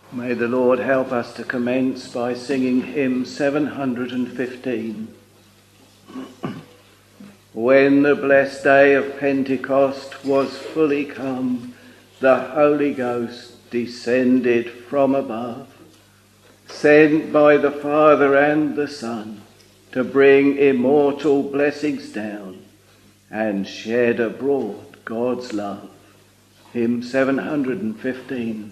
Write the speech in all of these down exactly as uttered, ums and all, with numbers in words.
May the Lord help us to commence by singing hymn seven hundred fifteen. When the blessed day of Pentecost was fully come, the Holy Ghost descended from above, sent by the Father and the Son to bring immortal blessings down and shed abroad God's love. Hymn seven hundred fifteen.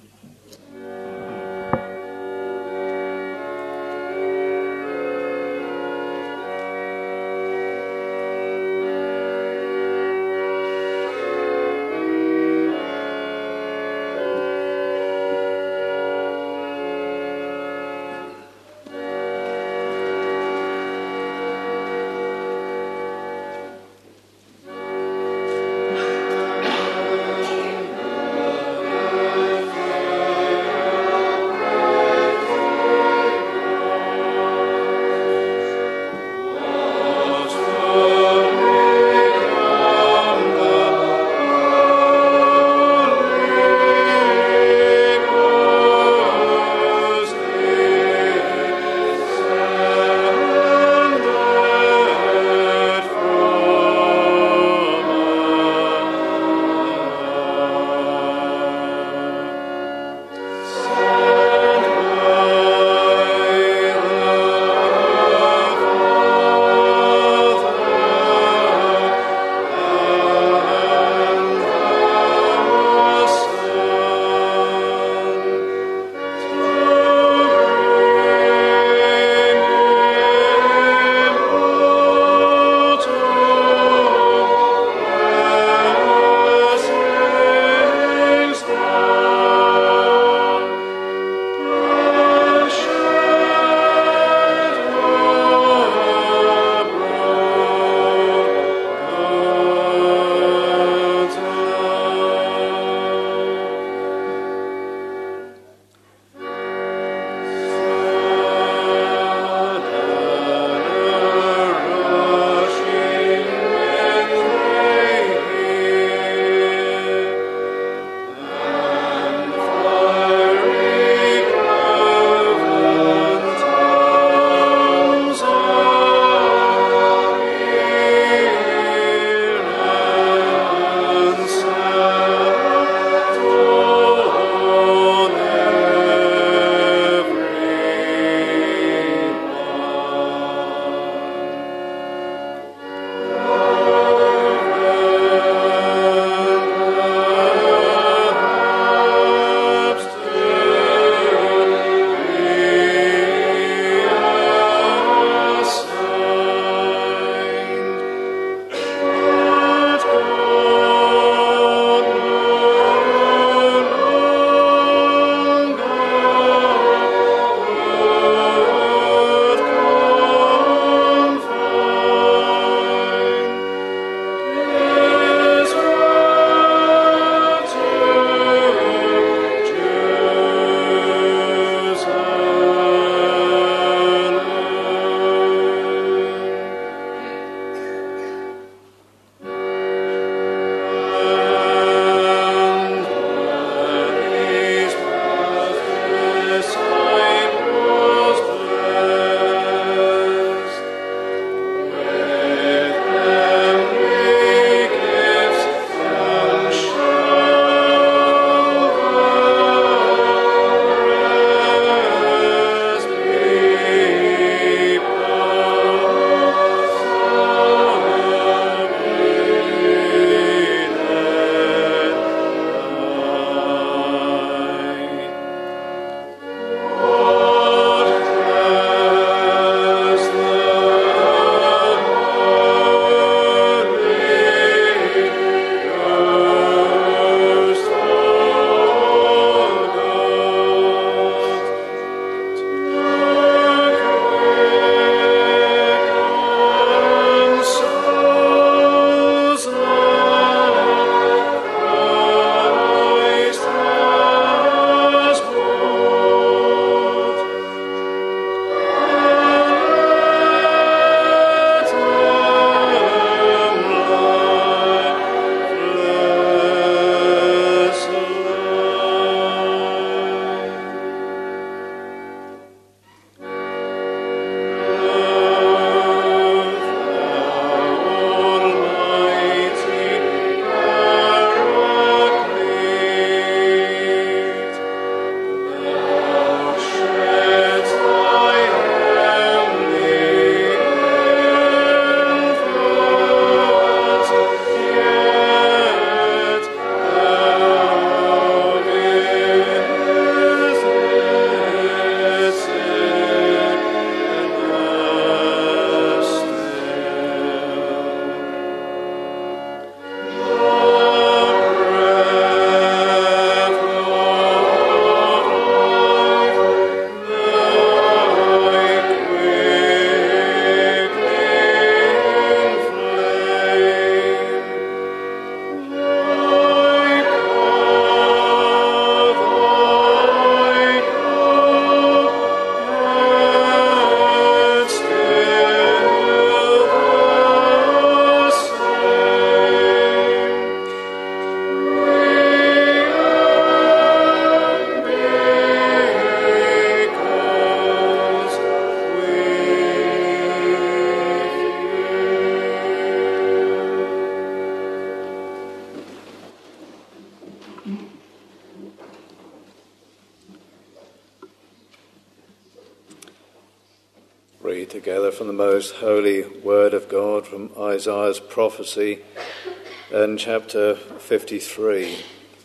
Read together from the most holy word of God from Isaiah's prophecy and chapter fifty-three.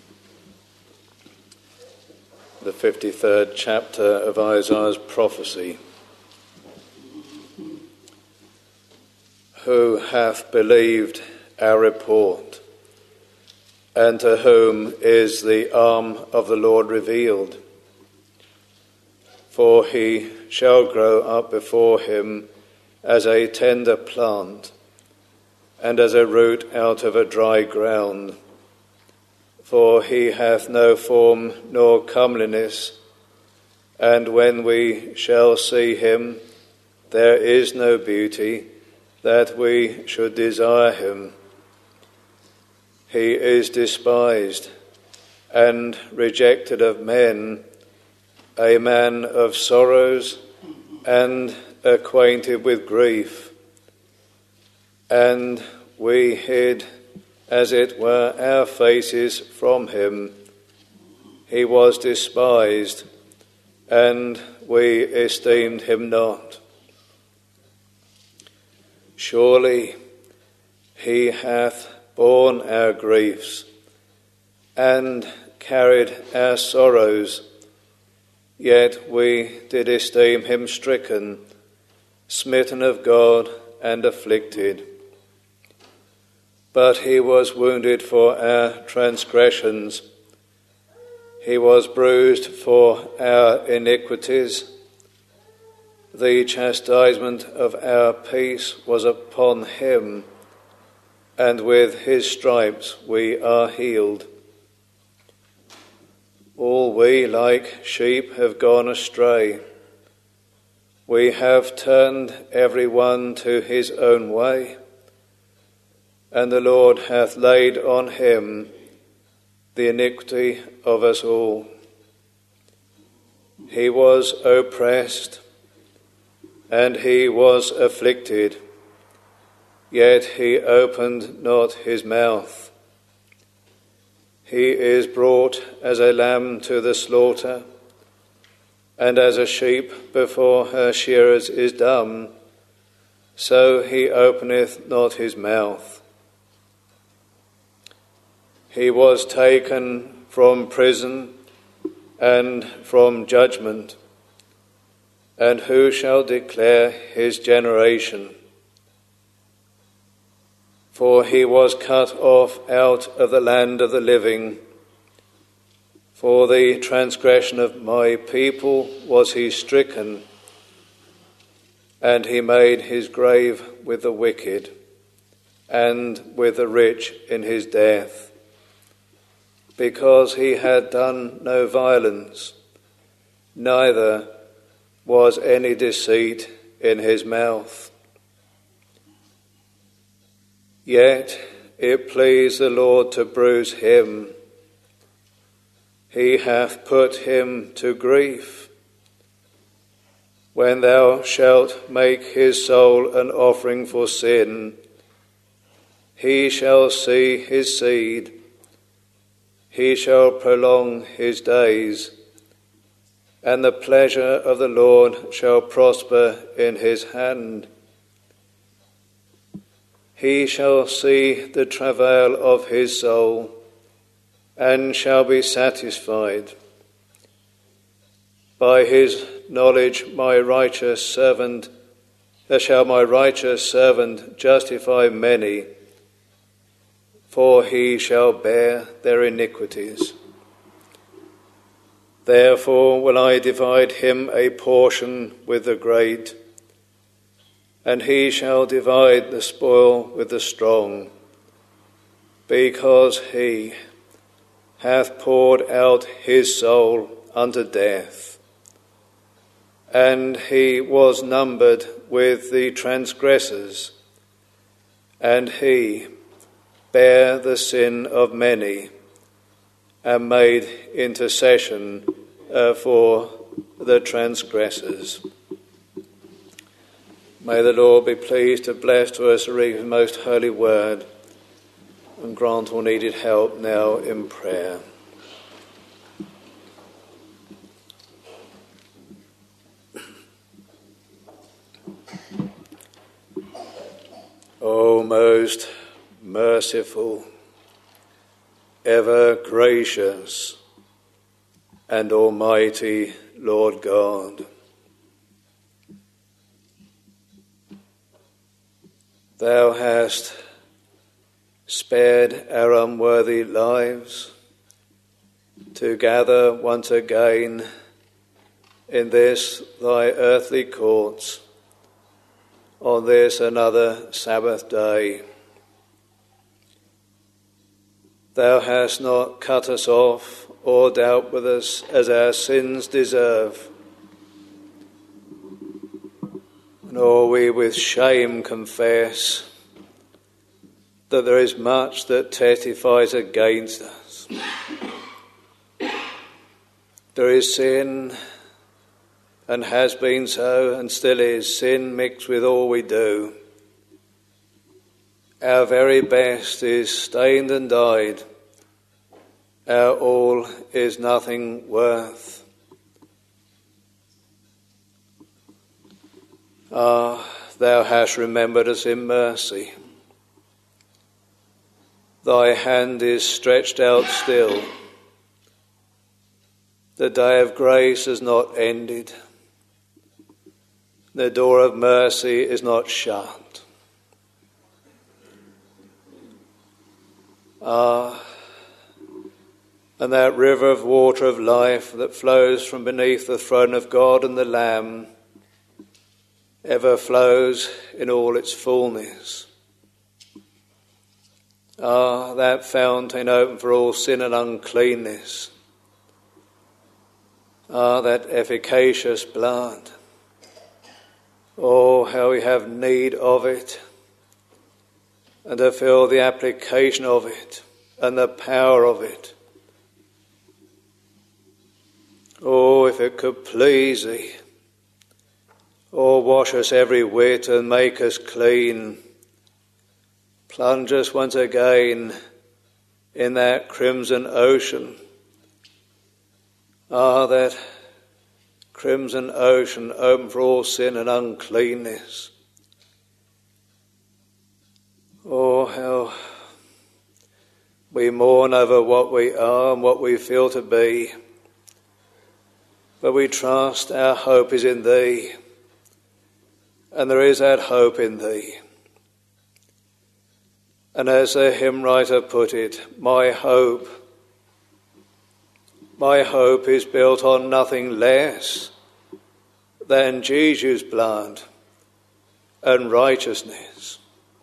The fifty-third chapter of Isaiah's prophecy. Who hath believed our report, and to whom is the arm of the Lord revealed? For he shall grow up before him as a tender plant, and as a root out of a dry ground. For he hath no form nor comeliness, and when we shall see him, there is no beauty that we should desire him. He is despised and rejected of men, a man of sorrows and acquainted with grief. And we hid, as it were, our faces from him. He was despised, and we esteemed him not. Surely he hath borne our griefs and carried our sorrows, yet we did esteem him stricken, smitten of God, and afflicted. But he was wounded for our transgressions, he was bruised for our iniquities. The chastisement of our peace was upon him, and with his stripes we are healed. All we like sheep have gone astray. We have turned every one to his own way, and the Lord hath laid on him the iniquity of us all. He was oppressed, and he was afflicted, yet he opened not his mouth. He is brought as a lamb to the slaughter, and as a sheep before her shearers is dumb, so he openeth not his mouth. He was taken from prison and from judgment, and who shall declare his generation? For he was cut off out of the land of the living. For the transgression of my people was he stricken, and he made his grave with the wicked, and with the rich in his death. Because he had done no violence, neither was any deceit in his mouth. Yet it pleased the Lord to bruise him. He hath put him to grief. When thou shalt make his soul an offering for sin, he shall see his seed. He shall prolong his days, and the pleasure of the Lord shall prosper in his hand. He shall see the travail of his soul, and shall be satisfied. By his knowledge my righteous servant, shall my righteous servant justify many, for he shall bear their iniquities. Therefore will I divide him a portion with the great, and he shall divide the spoil with the strong, because he hath poured out his soul unto death, and he was numbered with the transgressors, and he bare the sin of many, and made intercession uh, for the transgressors. May the Lord be pleased to bless to us the reading of his most holy word, and grant all needed help now in prayer. most merciful, ever gracious, and almighty Lord God, Thou hast spared our unworthy lives to gather once again in this thy earthly courts on this another Sabbath day. Thou hast not cut us off or dealt with us as our sins deserve, nor we with shame confess that there is much that testifies against us. There is sin, and has been so, and still is, sin mixed with all we do. Our very best is stained and dyed. Our all is nothing worth. Ah, Thou hast remembered us in mercy. Thy hand is stretched out still. The day of grace has not ended. The door of mercy is not shut. Ah, and that river of water of life that flows from beneath the throne of God and the Lamb ever flows in all its fullness. Ah, that fountain open for all sin and uncleanness. Ah, that efficacious blood. Oh, how we have need of it, and to feel the application of it and the power of it. Oh, if it could please Thee, oh, wash us every whit and make us clean. Plunge us once again in that crimson ocean. Ah, that crimson ocean open for all sin and uncleanness. Oh, how we mourn over what we are and what we feel to be. But we trust our hope is in Thee, and there is that hope in Thee. And as the hymn writer put it, my hope, my hope is built on nothing less than Jesus' blood and righteousness.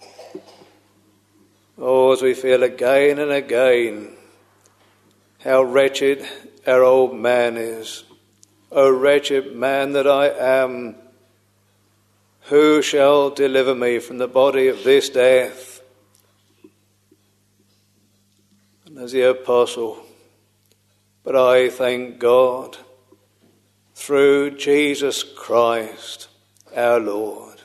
Oh, as we feel again and again how wretched our old man is. O wretched man that I am, who shall deliver me from the body of this death? And as the apostle, but I thank God through Jesus Christ our Lord.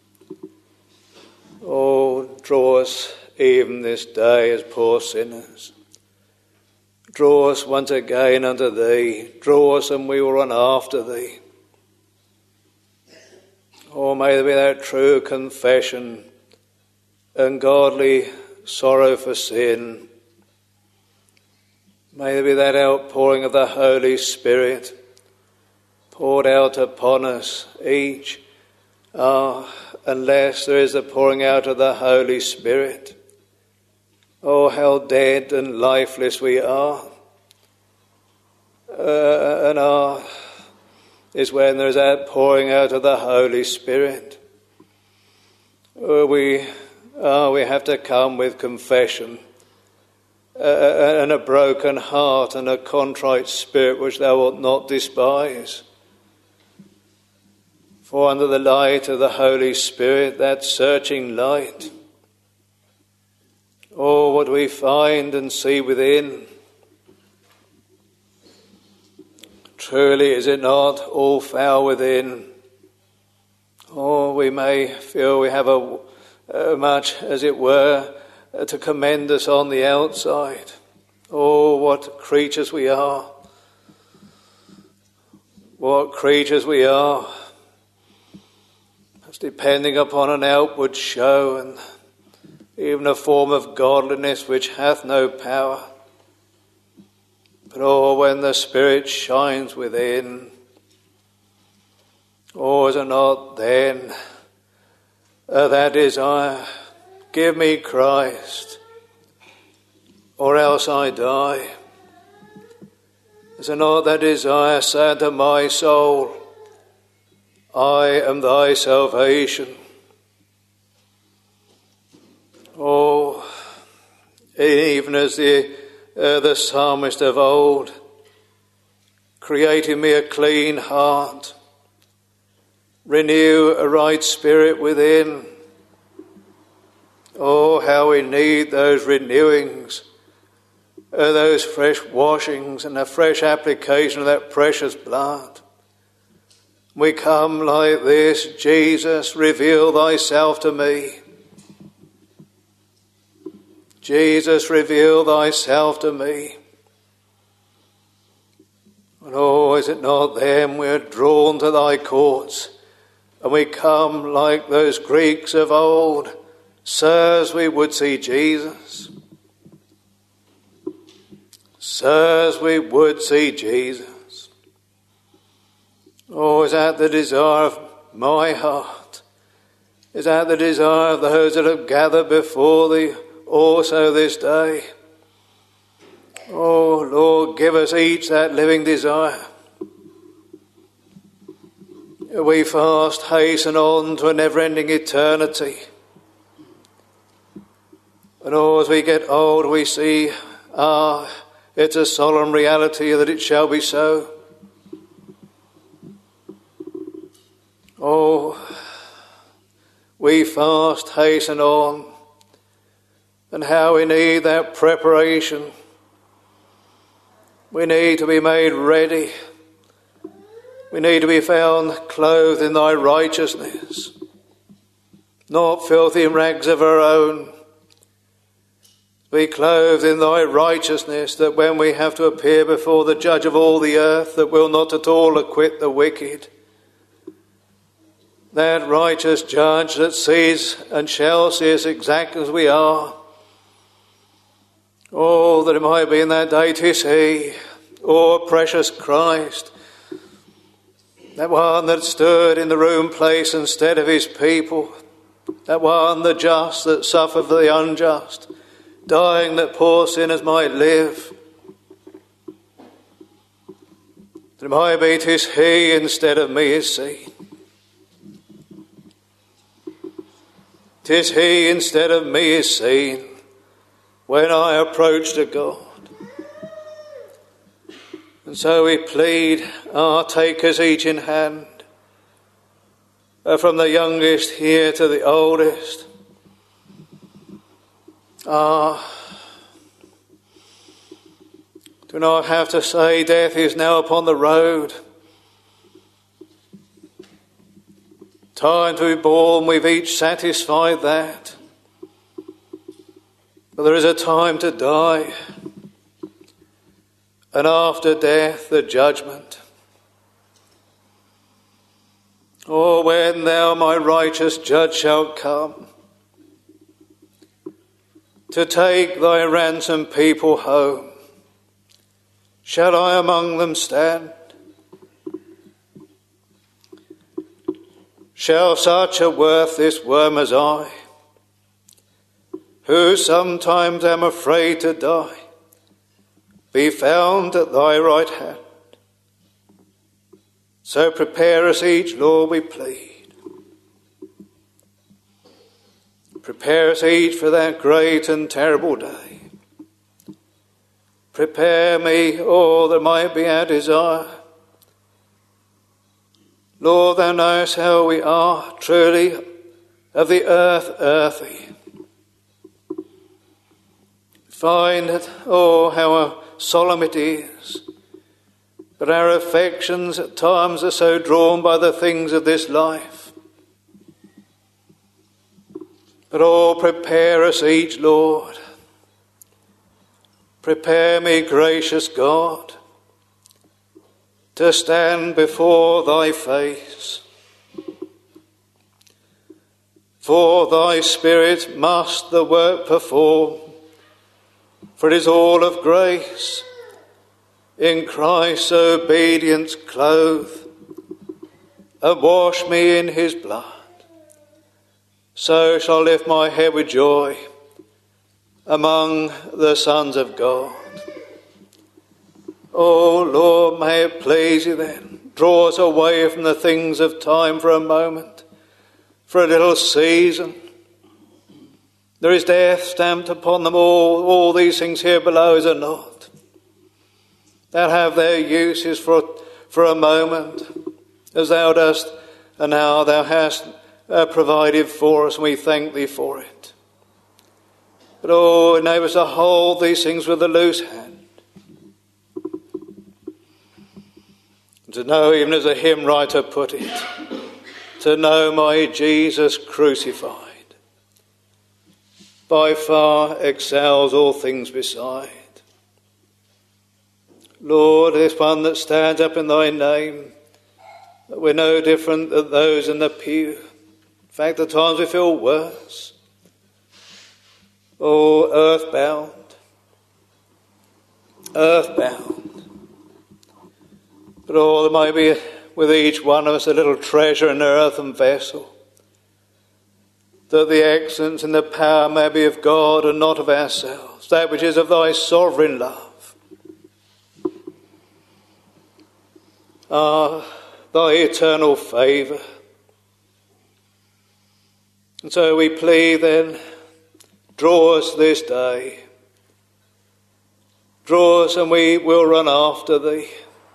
Oh, draw us even this day as poor sinners. Draw us once again unto Thee. Draw us and we will run after Thee. Oh, may there be that true confession and godly sorrow for sin. May there be that outpouring of the Holy Spirit poured out upon us each. Ah, unless there is the pouring out of the Holy Spirit. Oh, how dead and lifeless we are. Uh, and ah, is when there is that pouring out of the Holy Spirit. Oh, we, ah, we have to come with confession. Uh, and a broken heart and a contrite spirit which Thou wilt not despise. For under the light of the Holy Spirit, that searching light, oh, what we find and see within. Truly, is it not all foul within? Oh, we may feel we have a, a much, as it were, to commend us on the outside. Oh, what creatures we are. What creatures we are. It's depending upon an outward show and even a form of godliness which hath no power. But oh, when the Spirit shines within, oh, is it not then uh, that desire, give me Christ, or else I die? Is it not that desire, say unto my soul, I am thy salvation? Oh, even as the, uh, the psalmist of old, create in me a clean heart, renew a right spirit within. Oh, how we need those renewings, uh, those fresh washings and a fresh application of that precious blood. We come like this, Jesus, reveal thyself to me. Jesus, reveal thyself to me. And oh, is it not then we're drawn to thy courts, and we come like those Greeks of old, sirs, we would see Jesus. Sirs, we would see Jesus. Oh, is that the desire of my heart? Is that the desire of those that have gathered before thee also this day? Oh, Lord, give us each that living desire. We fast hasten on to a never-ending eternity. And oh, as we get old, we see, ah, it's a solemn reality that it shall be so. Oh, we fast hasten on, and how we need that preparation. We need to be made ready. We need to be found clothed in thy righteousness, not filthy rags of our own. Be clothed in thy righteousness, that when we have to appear before the judge of all the earth, that will not at all acquit the wicked, that righteous judge that sees and shall see us exactly as we are. Oh, that it might be in that day, 'tis he, oh, precious Christ, that one that stood in the room place instead of his people, that one, the just that suffered for the unjust, dying that poor sinners might live. That it might be 'tis he instead of me is seen. 'Tis he instead of me is seen when I approach to God. And so we plead, ah, take us each in hand, uh, from the youngest here to the oldest. Ah, do not have to say death is now upon the road. Time to be born, we've each satisfied that. But there is a time to die, and after death the judgment. Oh, when thou, my righteous judge, shalt come to take thy ransomed people home, shall I among them stand? Shall such a worthless worm as I, who sometimes am afraid to die, be found at thy right hand? So prepare us each, Lord, we plead. Prepare us each for that great and terrible day. Prepare me, oh, that might be our desire. Lord, thou knowest how we are truly of the earth earthy. Find that, oh, how solemn it is, but our affections at times are so drawn by the things of this life. But oh, prepare us each, Lord. Prepare me, gracious God, to stand before thy face. For thy Spirit must the work perform, for it is all of grace, in Christ's obedience clothe, and wash me in his blood. So shall I lift my head with joy among the sons of God. O Lord, may it please you then, draw us away from the things of time for a moment, for a little season. There is death stamped upon them all. All these things here below is not. They'll have their uses for, for a moment, as thou dost, and now thou hast uh, provided for us, and we thank thee for it. But oh, enable us to hold these things with a loose hand. And to know, even as a hymn writer put it, to know my Jesus crucified by far excels all things beside. Lord, this one that stands up in thy name, that we're no different than those in the pew. In fact, at times we feel worse. Oh, earthbound, earthbound. But oh, there might be with each one of us a little treasure in an earthen vessel, that the excellence and the power may be of God and not of ourselves, that which is of thy sovereign love. Ah, thy eternal favour. And so we plead then, draw us this day. Draw us and we will run after thee.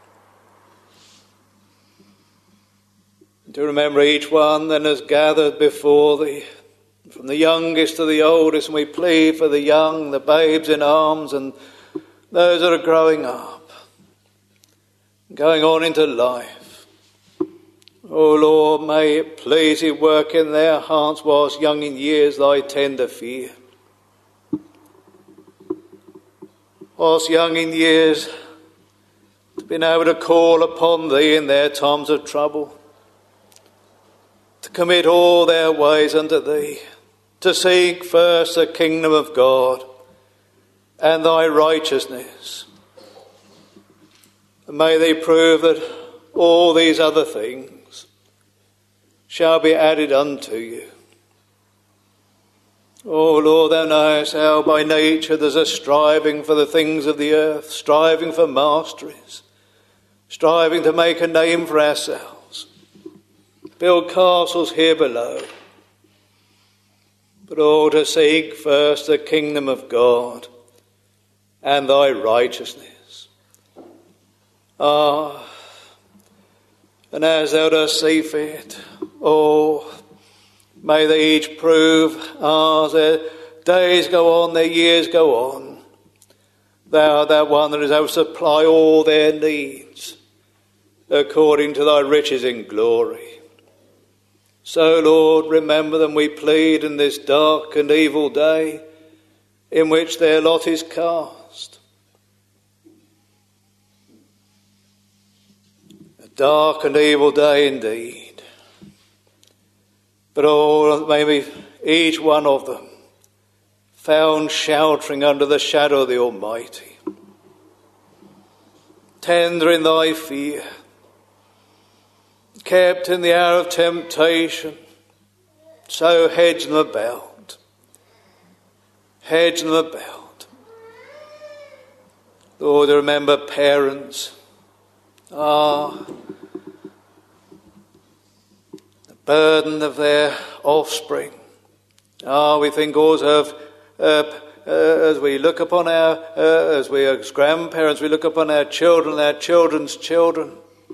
To remember each one then has gathered before thee, from the youngest to the oldest, and we plead for the young, the babes in arms, and those that are growing up, going on into life. O Lord, may it please thee work in their hearts whilst young in years thy tender fear. Whilst young in years, to be able to call upon thee in their times of trouble, to commit all their ways unto thee, to seek first the kingdom of God and thy righteousness. And may they prove that all these other things shall be added unto you. Oh Lord, thou knowest how by nature there's a striving for the things of the earth, striving for masteries, striving to make a name for ourselves, build castles here below. But oh, to seek first the kingdom of God and thy righteousness. Ah, and as thou dost see fit, oh, may they each prove, as their days go on, their years go on, thou, that one that is able to supply all their needs according to thy riches in glory. So, Lord, remember them, we plead, in this dark and evil day in which their lot is cast. A dark and evil day indeed. But oh, maybe each one of them found sheltering under the shadow of the Almighty, tender in thy fear, kept in the hour of temptation, so hedge them about, hedge them about. Lord, remember parents, ah, the burden of their offspring. Ah, we think also of, uh, uh, as we look upon our, uh, as we as grandparents, we look upon our children, our children's children.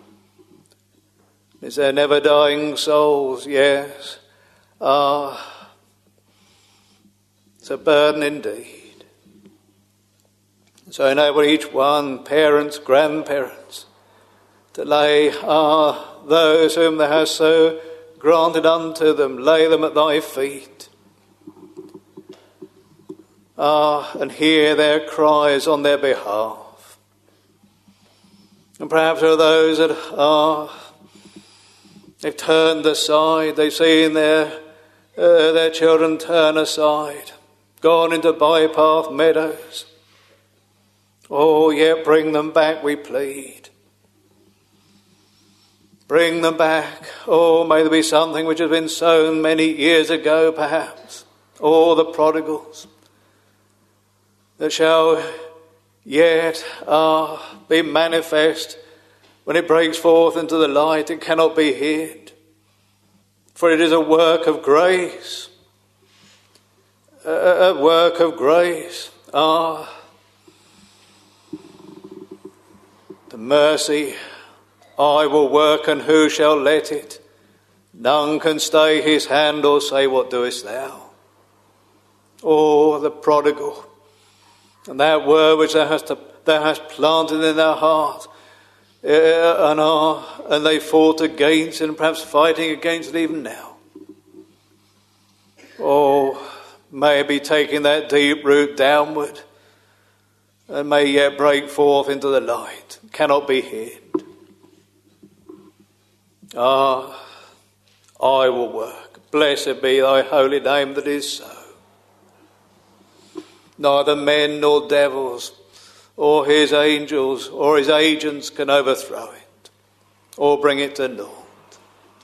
Is there never dying souls? Yes. Ah, it's a burden indeed. So enable each one, parents, grandparents, to lay ah, those whom thou hast so granted unto them, lay them at thy feet. Ah, and hear their cries on their behalf. And perhaps there are those that are, they've turned aside, they've seen their uh, their children turn aside, gone into bypath meadows. Oh, yet bring them back, we plead. Bring them back. Oh, may there be something which has been sown many years ago, perhaps. Oh, the prodigals that shall yet uh, be manifest when it breaks forth into the light. It cannot be hid, for it is a work of grace. A, a work of grace. Ah, the mercy I will work, and who shall let it? None can stay his hand or say, what doest thou? Oh, the prodigal, and that word which thou hast, thou hast planted in their heart, uh, and, are, and they fought against it, and perhaps fighting against it even now. Oh, may it be taking that deep root downward, and may yet break forth into the light. It cannot be hid. Ah, I will work. Blessed be thy holy name that is so. Neither men nor devils or his angels or his agents can overthrow it or bring it to naught.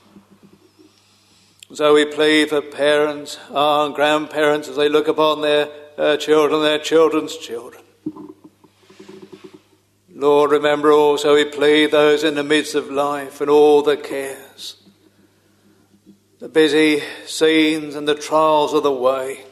So we plead for parents uh, and grandparents as they look upon their uh, children, their children's children. Lord, remember also we plead those in the midst of life and all the cares, the busy scenes and the trials of the way.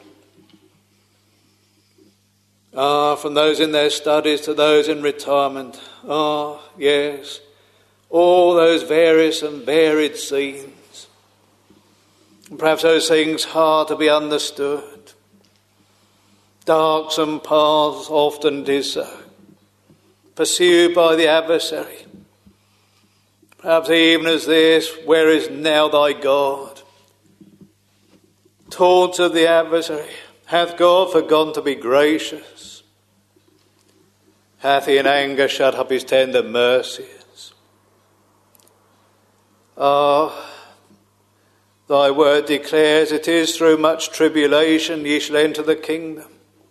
Ah, from those in their studies to those in retirement. Ah, yes, all those various and varied scenes. And perhaps those things hard to be understood. Darksome paths often it is so. Pursued by the adversary. Perhaps even as this, where is now thy God? Taunts of the adversary. Hath God forgotten to be gracious? Hath he in anger shut up his tender mercies? Ah, thy word declares it is through much tribulation ye shall enter the kingdom.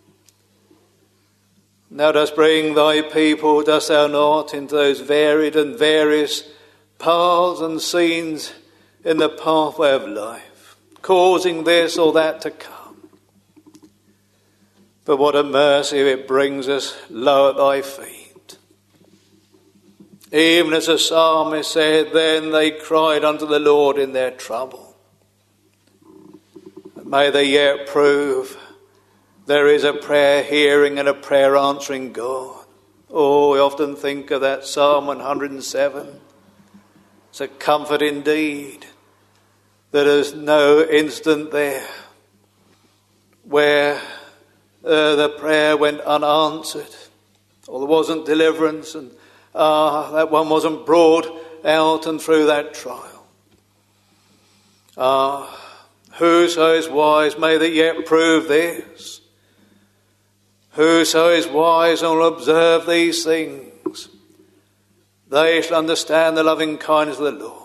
Thou dost bring thy people, dost thou not, into those varied and various paths and scenes in the pathway of life, causing this or that to come. But what a mercy it brings us low at thy feet. Even as the psalmist said, then they cried unto the Lord in their trouble. And may they yet prove there is a prayer hearing and a prayer answering God. Oh, we often think of that Psalm one hundred seven. It's a comfort indeed that there's no instant there where uh, the prayer went unanswered, or there wasn't deliverance, and uh, that one wasn't brought out and through that trial. Ah, uh, whoso is wise may they yet prove this. Whoso is wise and will observe these things, they shall understand the loving kindness of the Lord.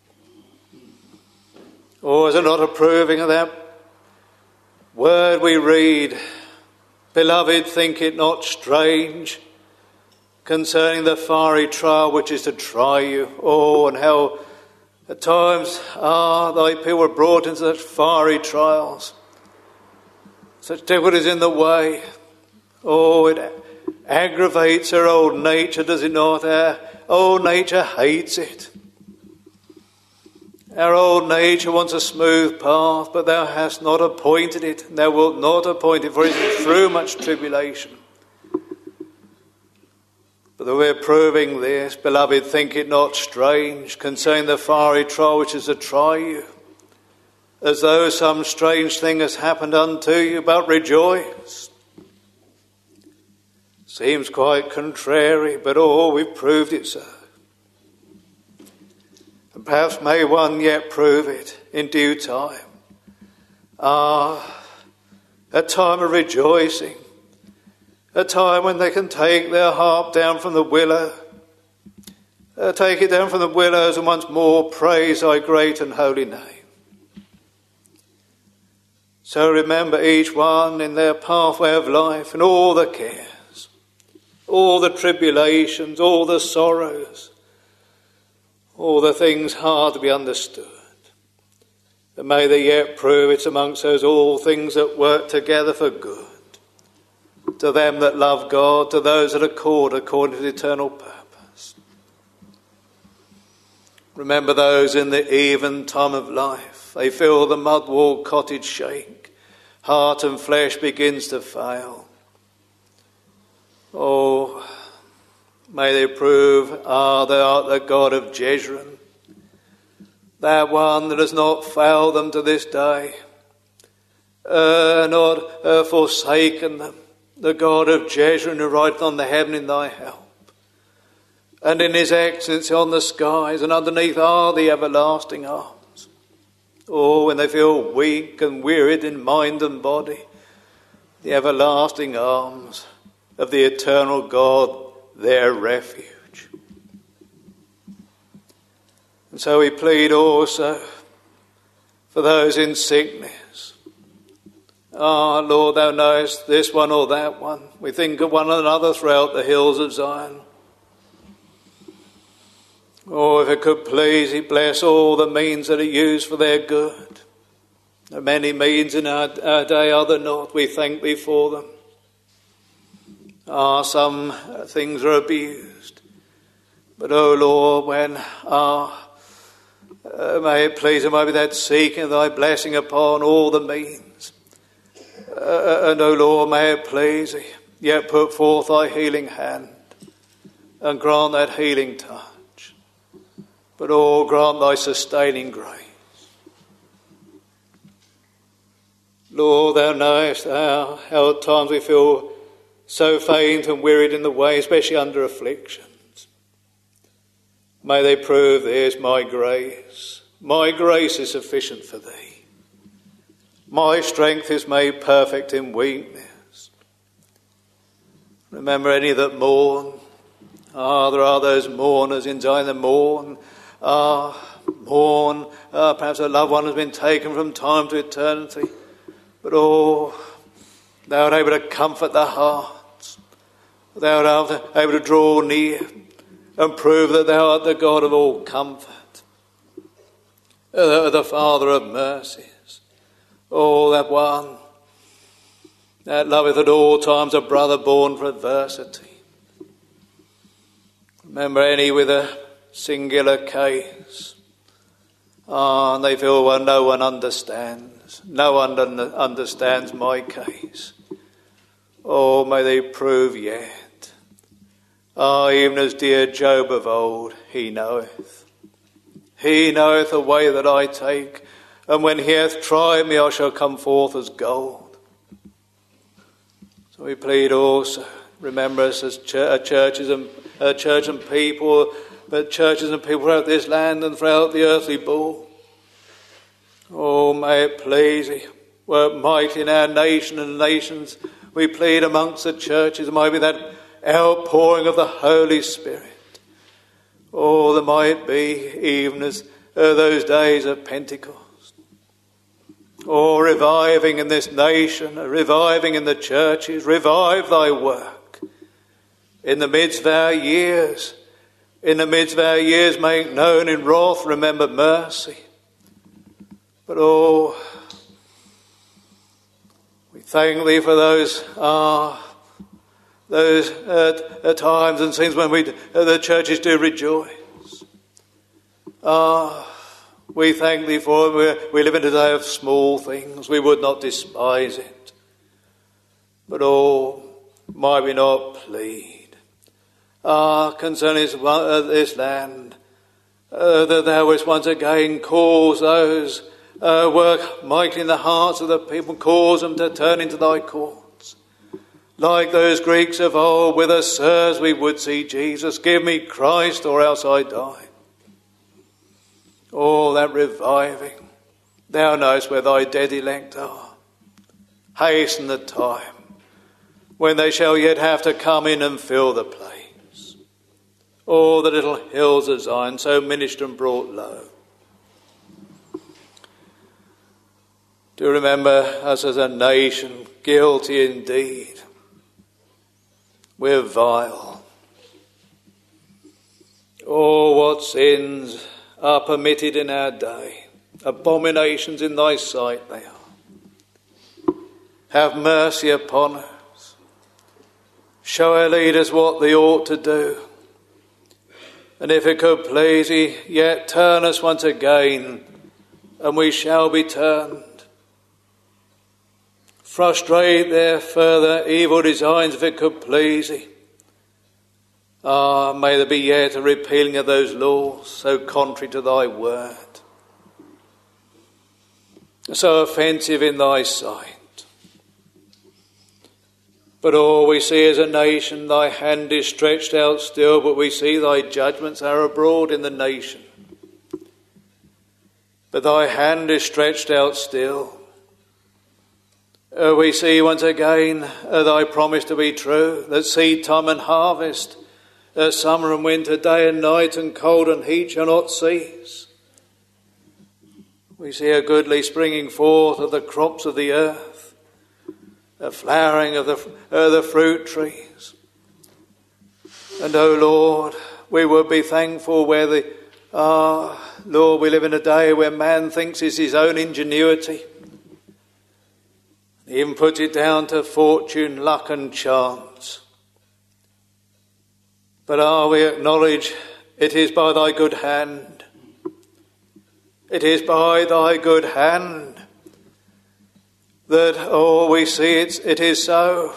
Or is it not approving of that word we read? Beloved, think it not strange concerning the fiery trial which is to try you. Oh, and how at times ah, thy people were brought into such fiery trials, such difficulties in the way. Oh, it aggravates our old nature, does it not? Our old nature hates it. Our old nature wants a smooth path, but thou hast not appointed it. Thou wilt not appoint it, for it is through much tribulation. But though we're proving this, beloved, think it not strange concerning the fiery trial which is to try you, as though some strange thing has happened unto you, but rejoice. Seems quite contrary, but oh, we've proved it so. And perhaps may one yet prove it in due time. Ah, a time of rejoicing, a time when they can take their harp down from the willow, uh, take it down from the willows and once more praise thy great and holy name. So remember each one in their pathway of life and all the cares, all the tribulations, all the sorrows, all the things hard to be understood. And may they yet prove it's amongst those all things that work together for good, to them that love God, to those that are called according to the eternal purpose. Remember those in the even time of life. They feel the mud-walled cottage shake. Heart and flesh begins to fail. Oh, may they prove, ah, thou art the God of Jeshurun, that one that has not failed them to this day, uh, not uh, forsaken them, the God of Jeshurun who rideth on the heaven in thy help, and in his excellency on the skies, and underneath are the everlasting arms. Oh, when they feel weak and wearied in mind and body, the everlasting arms of the eternal God, their refuge. And so we plead also for those in sickness. Ah, Lord, thou knowest this one or that one. We think of one another throughout the hills of Zion. Oh, if it could please, he bless all the means that are used for their good. There are many means in our, our day, are there not? We thank thee for them. Ah, some things are abused. But, oh Lord, when, ah, uh, may it please, and may be that seeking thy blessing upon all the means. Uh, and, oh Lord, may it please thee, yet put forth thy healing hand and grant that healing touch. But, oh, grant thy sustaining grace. Lord, thou knowest how, how at times we feel so faint and wearied in the way, especially under afflictions. May they prove this, my grace. My grace is sufficient for thee. My strength is made perfect in weakness. Remember any that mourn. Ah, there are those mourners in Zion that mourn. Ah, mourn. Ah, perhaps a loved one has been taken from time to eternity. But oh, thou art able to comfort the hearts. Thou art able to draw near and prove that thou art the God of all comfort, the, the Father of mercies. Oh, that one that loveth at all times a brother born for adversity. Remember any with a singular case. Ah, and they feel, well, no one understands. No one understands my case. Oh, may they prove yet. Ah, even as dear Job of old, he knoweth. He knoweth the way that I take, and when he hath tried me, I shall come forth as gold. So we plead also, remember us as ch- churches and uh, church and people, but churches and people throughout this land and throughout the earthly ball. Oh, may it please thee, work mighty in our nation and nations. We plead amongst the churches, might be that outpouring of the Holy Spirit. Oh, there might be, even as uh, those days of Pentecost. Oh, reviving in this nation, reviving in the churches, revive thy work. In the midst of our years, in the midst of our years, make known in wrath, remember mercy. But oh, we thank thee for those, ah, those uh, uh, times and scenes when we, uh, the churches do rejoice. Ah, we thank thee for it. We, we live in a day of small things. We would not despise it. But oh, might we not plead, ah, concerning this, uh, this land, uh, that thou wouldst once again cause those uh, work mightily in the hearts of the people, cause them to turn into thy courts. Like those Greeks of old, with us, sirs, we would see Jesus. Give me Christ, or else I die. Oh, that reviving. Thou knowest where thy dead elect are. Hasten the time when they shall yet have to come in and fill the place. Oh, the little hills of Zion, so ministered and brought low. Do remember us as a nation, guilty indeed. We're vile. Oh, what sins are permitted in our day. Abominations in thy sight they are. Have mercy upon us. Show our leaders what they ought to do. And if it could please thee, yet turn us once again, and we shall be turned. Frustrate their further evil designs if it could please thee. Ah, may there be yet a repealing of those laws so contrary to thy word, so offensive in thy sight. But all we see as a nation, thy hand is stretched out still, but we see thy judgments are abroad in the nation. But thy hand is stretched out still. Uh, we see once again uh, thy promise to be true, that seed time and harvest, uh, summer and winter, day and night, and cold and heat shall not cease. We see a goodly springing forth of the crops of the earth, a flowering of the, uh, the fruit trees. And, O Lord, we would be thankful where the, ah, Lord, we live in a day where man thinks it's his own ingenuity. He even puts it down to fortune, luck and chance. But ah, we acknowledge it is by thy good hand. It is by thy good hand that, oh, we see it, it is so.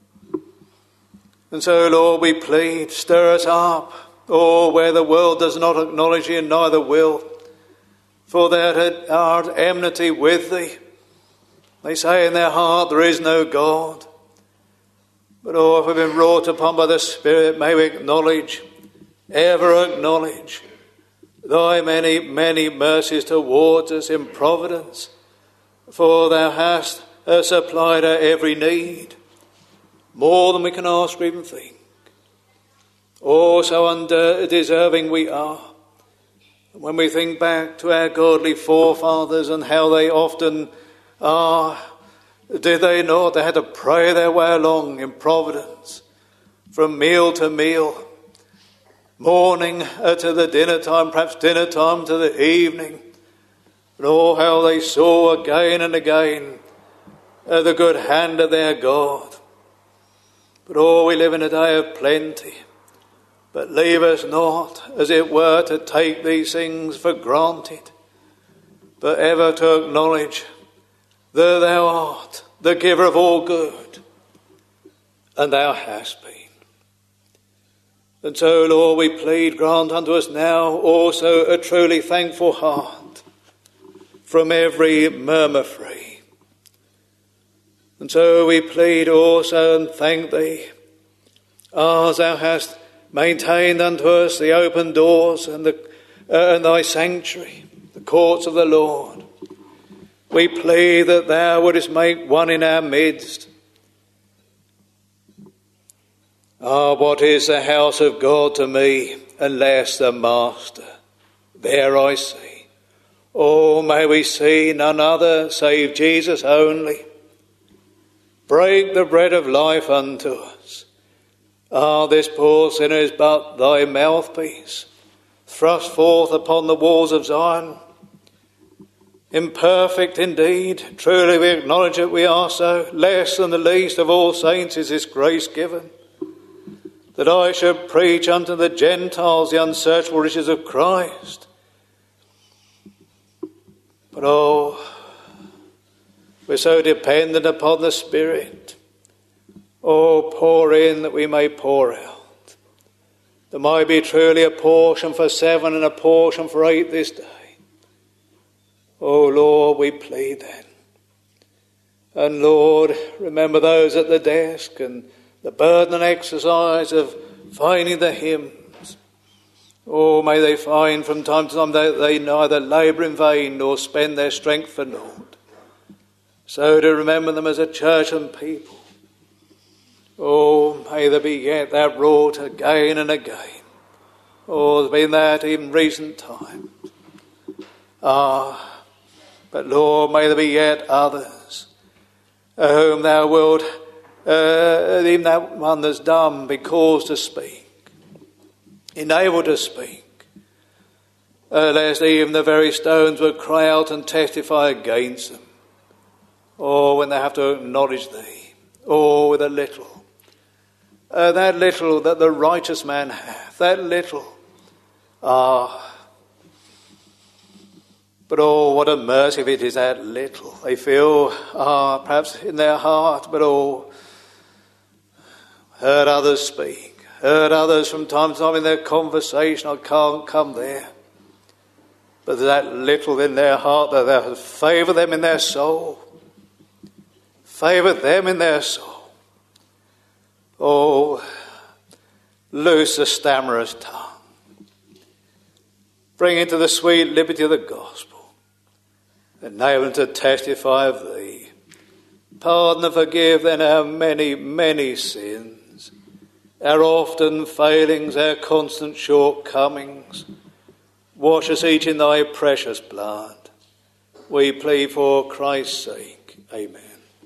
And so, Lord, we plead, stir us up, oh, where the world does not acknowledge thee and neither will, for thou art enmity with thee. They say in their heart there is no God. But oh, if we've been wrought upon by the Spirit, may we acknowledge, ever acknowledge, thy many, many mercies towards us in providence, for thou hast uh, supplied our every need, more than we can ask or even think. Oh, so undeserving we are. When we think back to our godly forefathers and how they often Ah, did they not? They had to pray their way along in providence, from meal to meal, morning uh, to the dinner time, perhaps dinner time to the evening. And oh, how they saw again and again uh, the good hand of their God. But oh, we live in a day of plenty. But leave us not, as it were, to take these things for granted, but ever to acknowledge that thou art the giver of all good, and thou hast been. And so, Lord, we plead, grant unto us now also a truly thankful heart, from every murmur free. And so we plead also and thank thee, as thou hast maintained unto us the open doors and, the, uh, and thy sanctuary, the courts of the Lord. We plead that thou wouldest make one in our midst. Ah, what is the house of God to me unless the Master? There I see. Oh, may we see none other save Jesus only. Break the bread of life unto us. Ah, this poor sinner is but thy mouthpiece, thrust forth upon the walls of Zion. Imperfect indeed, truly we acknowledge that we are so. Less than the least of all saints is this grace given, that I should preach unto the Gentiles the unsearchable riches of Christ. But oh, we're so dependent upon the Spirit. Oh, pour in that we may pour out. There might be truly a portion for seven and a portion for eight this day. Oh, Lord, we plead then. And Lord, remember those at the desk and the burden and exercise of finding the hymns. Oh, may they find from time to time that they neither labour in vain nor spend their strength for naught. So to remember them as a church and people. Oh, may there be yet that wrought again and again. Oh, there's been that in recent times. Ah, But Lord, may there be yet others uh, whom thou wilt, uh, even that one that's dumb, be caused to speak, enabled to speak, uh, lest even the very stones would cry out and testify against them. Or when they have to acknowledge thee, or with a little, uh, that little that the righteous man hath, that little, ah, but oh, what a mercy if it is that little. They feel, ah, perhaps in their heart, but oh, heard others speak, heard others from time to time in their conversation, I can't come there. But that little in their heart, that thou hast favoured them in their soul, favoured them in their soul. Oh, loose the stammerer's tongue. Bring into the sweet liberty of the gospel. Enable them to testify of thee. Pardon and forgive then our many, many sins, our often failings, our constant shortcomings. Wash us each in thy precious blood. We plead for Christ's sake. Amen.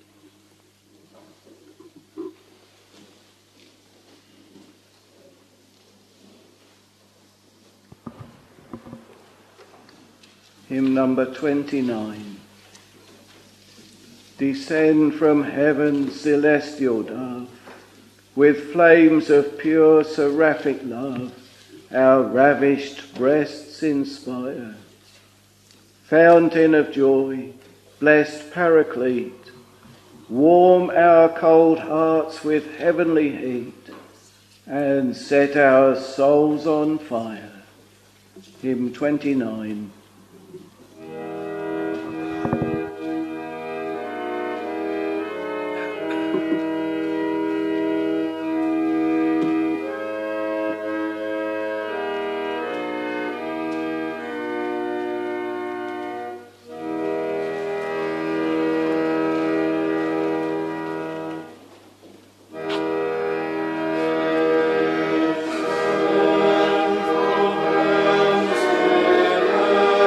Hymn number twenty-nine. Descend from heaven, celestial dove, with flames of pure seraphic love, our ravished breasts inspire. Fountain of joy, blessed Paraclete, warm our cold hearts with heavenly heat, and set our souls on fire. Hymn twenty-nine. Amen.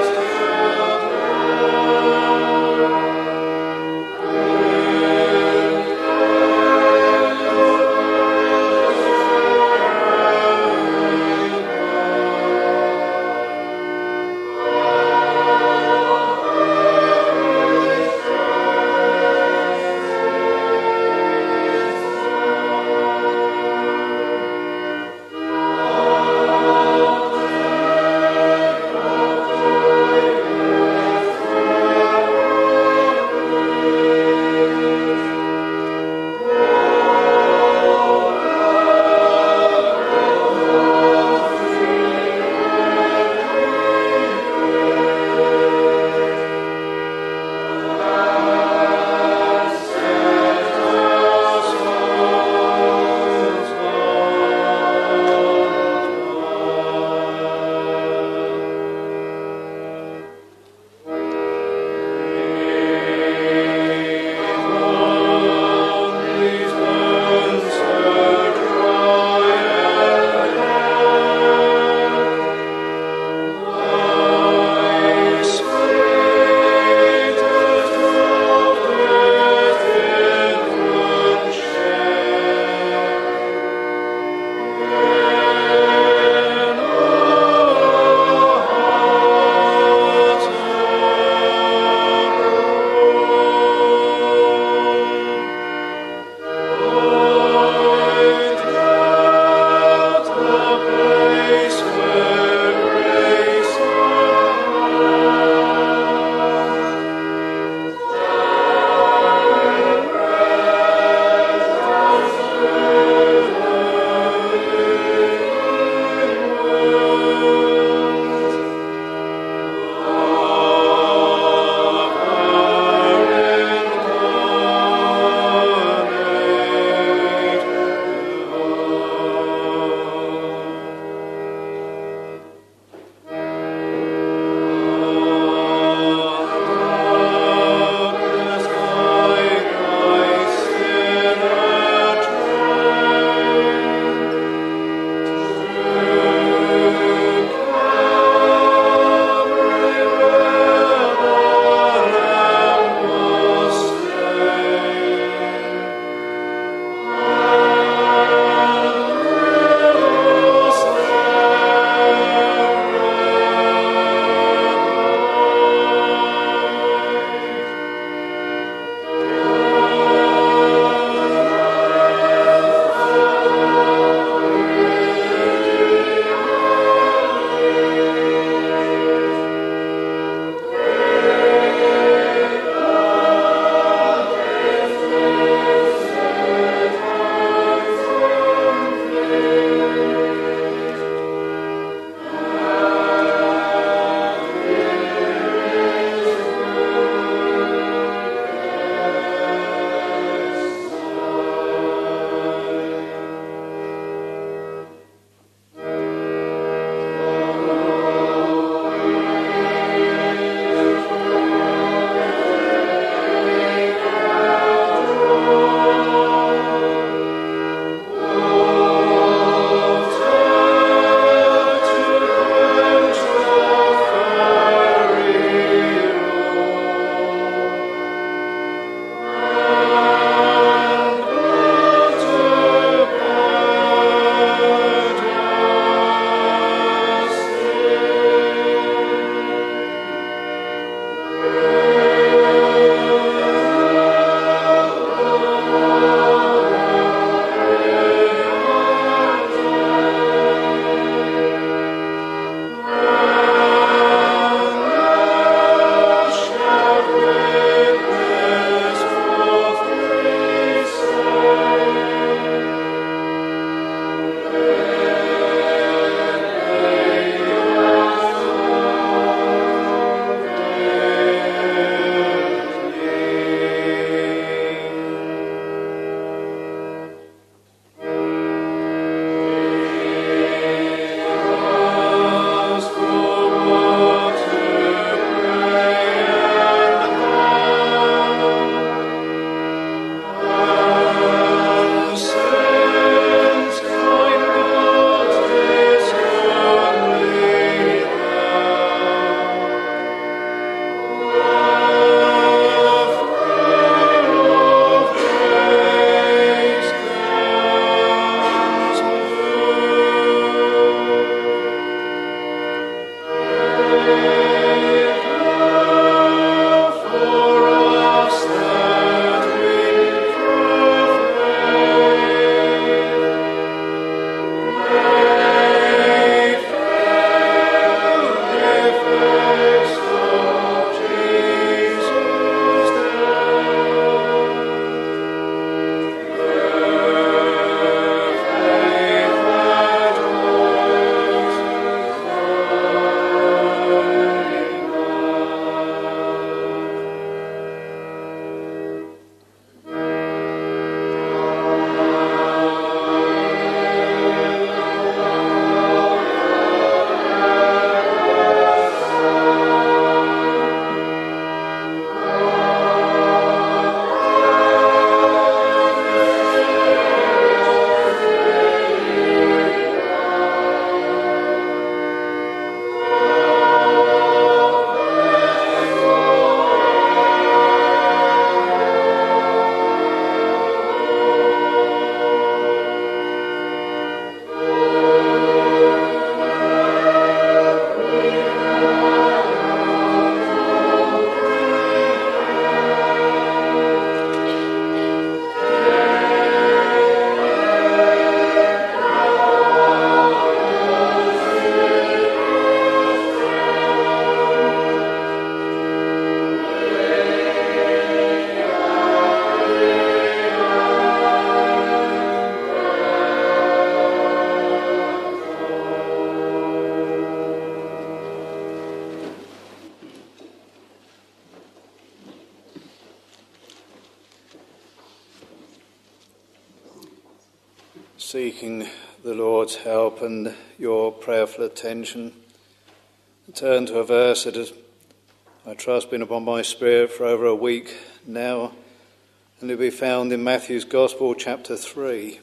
seeking the Lord's help and your prayerful attention, turn to a verse that has, I trust, been upon my spirit for over a week now, and it'll be found in Matthew's Gospel, chapter three.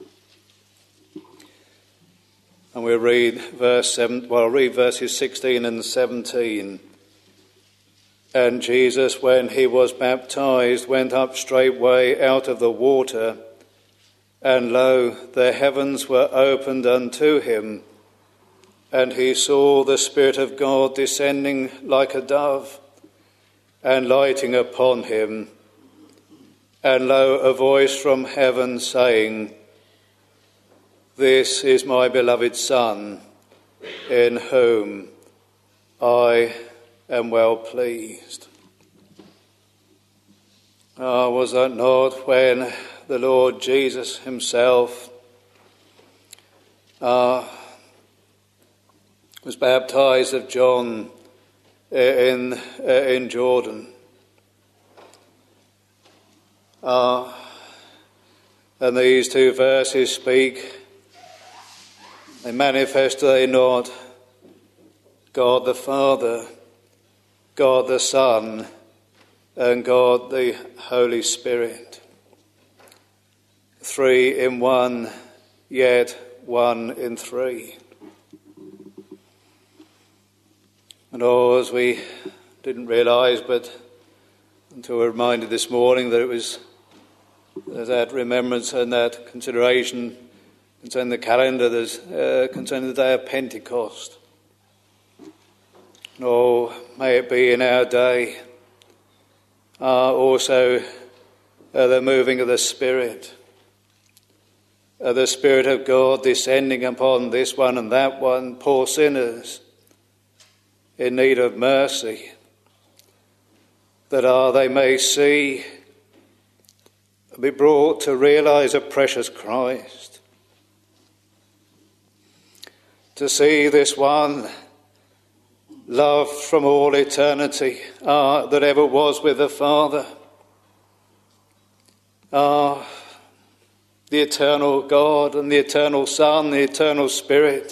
And we'll read verse seven. Well, I'll read verses sixteen and seventeen. And Jesus, when he was baptized, went up straightway out of the water, and lo, the heavens were opened unto him, and he saw the Spirit of God descending like a dove, and lighting upon him. And lo, a voice from heaven saying, This is my beloved Son, in whom I am well pleased. Ah, was that not when the Lord Jesus himself uh, was baptized of John in, in Jordan? Uh, and these two verses speak, they manifest, do they not, God the Father, God the Son, and God the Holy Spirit. Three in one, yet one in three. And oh, as we didn't realise, but until we were reminded this morning that it was that remembrance and that consideration concerning the calendar, there's uh, concerning the day of Pentecost. And oh, may it be in our day uh, also uh, the moving of the Spirit, uh, the Spirit of God descending upon this one and that one, poor sinners in need of mercy, that uh, they may see, be brought to realise a precious Christ, to see this one loved from all eternity uh, that ever was with the Father, uh, the eternal God and the eternal Son, the eternal Spirit,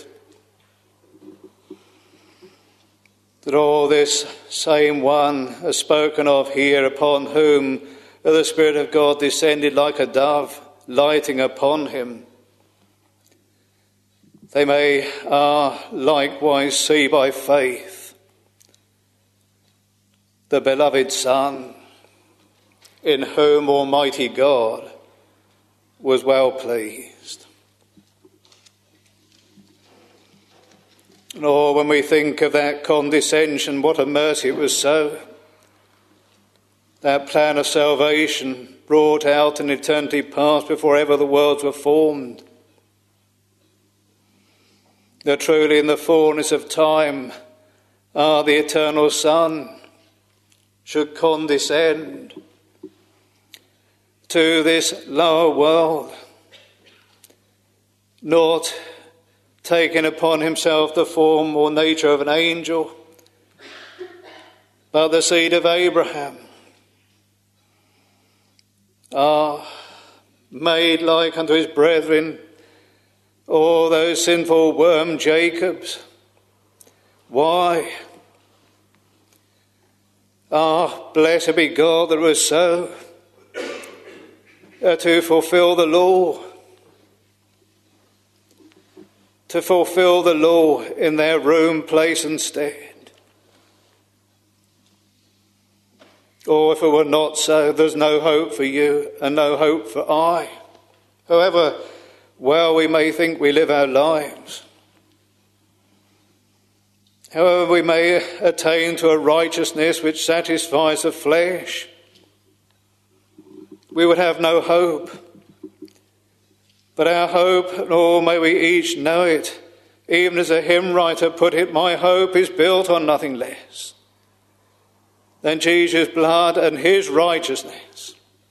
that all this same one is spoken of here, upon whom the Spirit of God descended like a dove, lighting upon him. They may uh, likewise see by faith the beloved Son, in whom Almighty God was well pleased. And oh, when we think of that condescension, what a mercy it was so. That plan of salvation brought out in eternity past before ever the worlds were formed. That truly in the fullness of time, ah, the eternal Son should condescend to this lower world, not taking upon himself the form or nature of an angel, but the seed of Abraham, ah, made like unto his brethren, all those sinful worm Jacobs. Why? Ah, blessed be God that it was so, uh, to fulfill the law, to fulfill the law in their room, place and stead. Or if it were not so, there's no hope for you and no hope for I. However well we may think we live our lives, however we may attain to a righteousness which satisfies the flesh, we would have no hope. But our hope, and all may we each know it, even as a hymn writer put it, my hope is built on nothing less than Jesus' blood and his righteousness.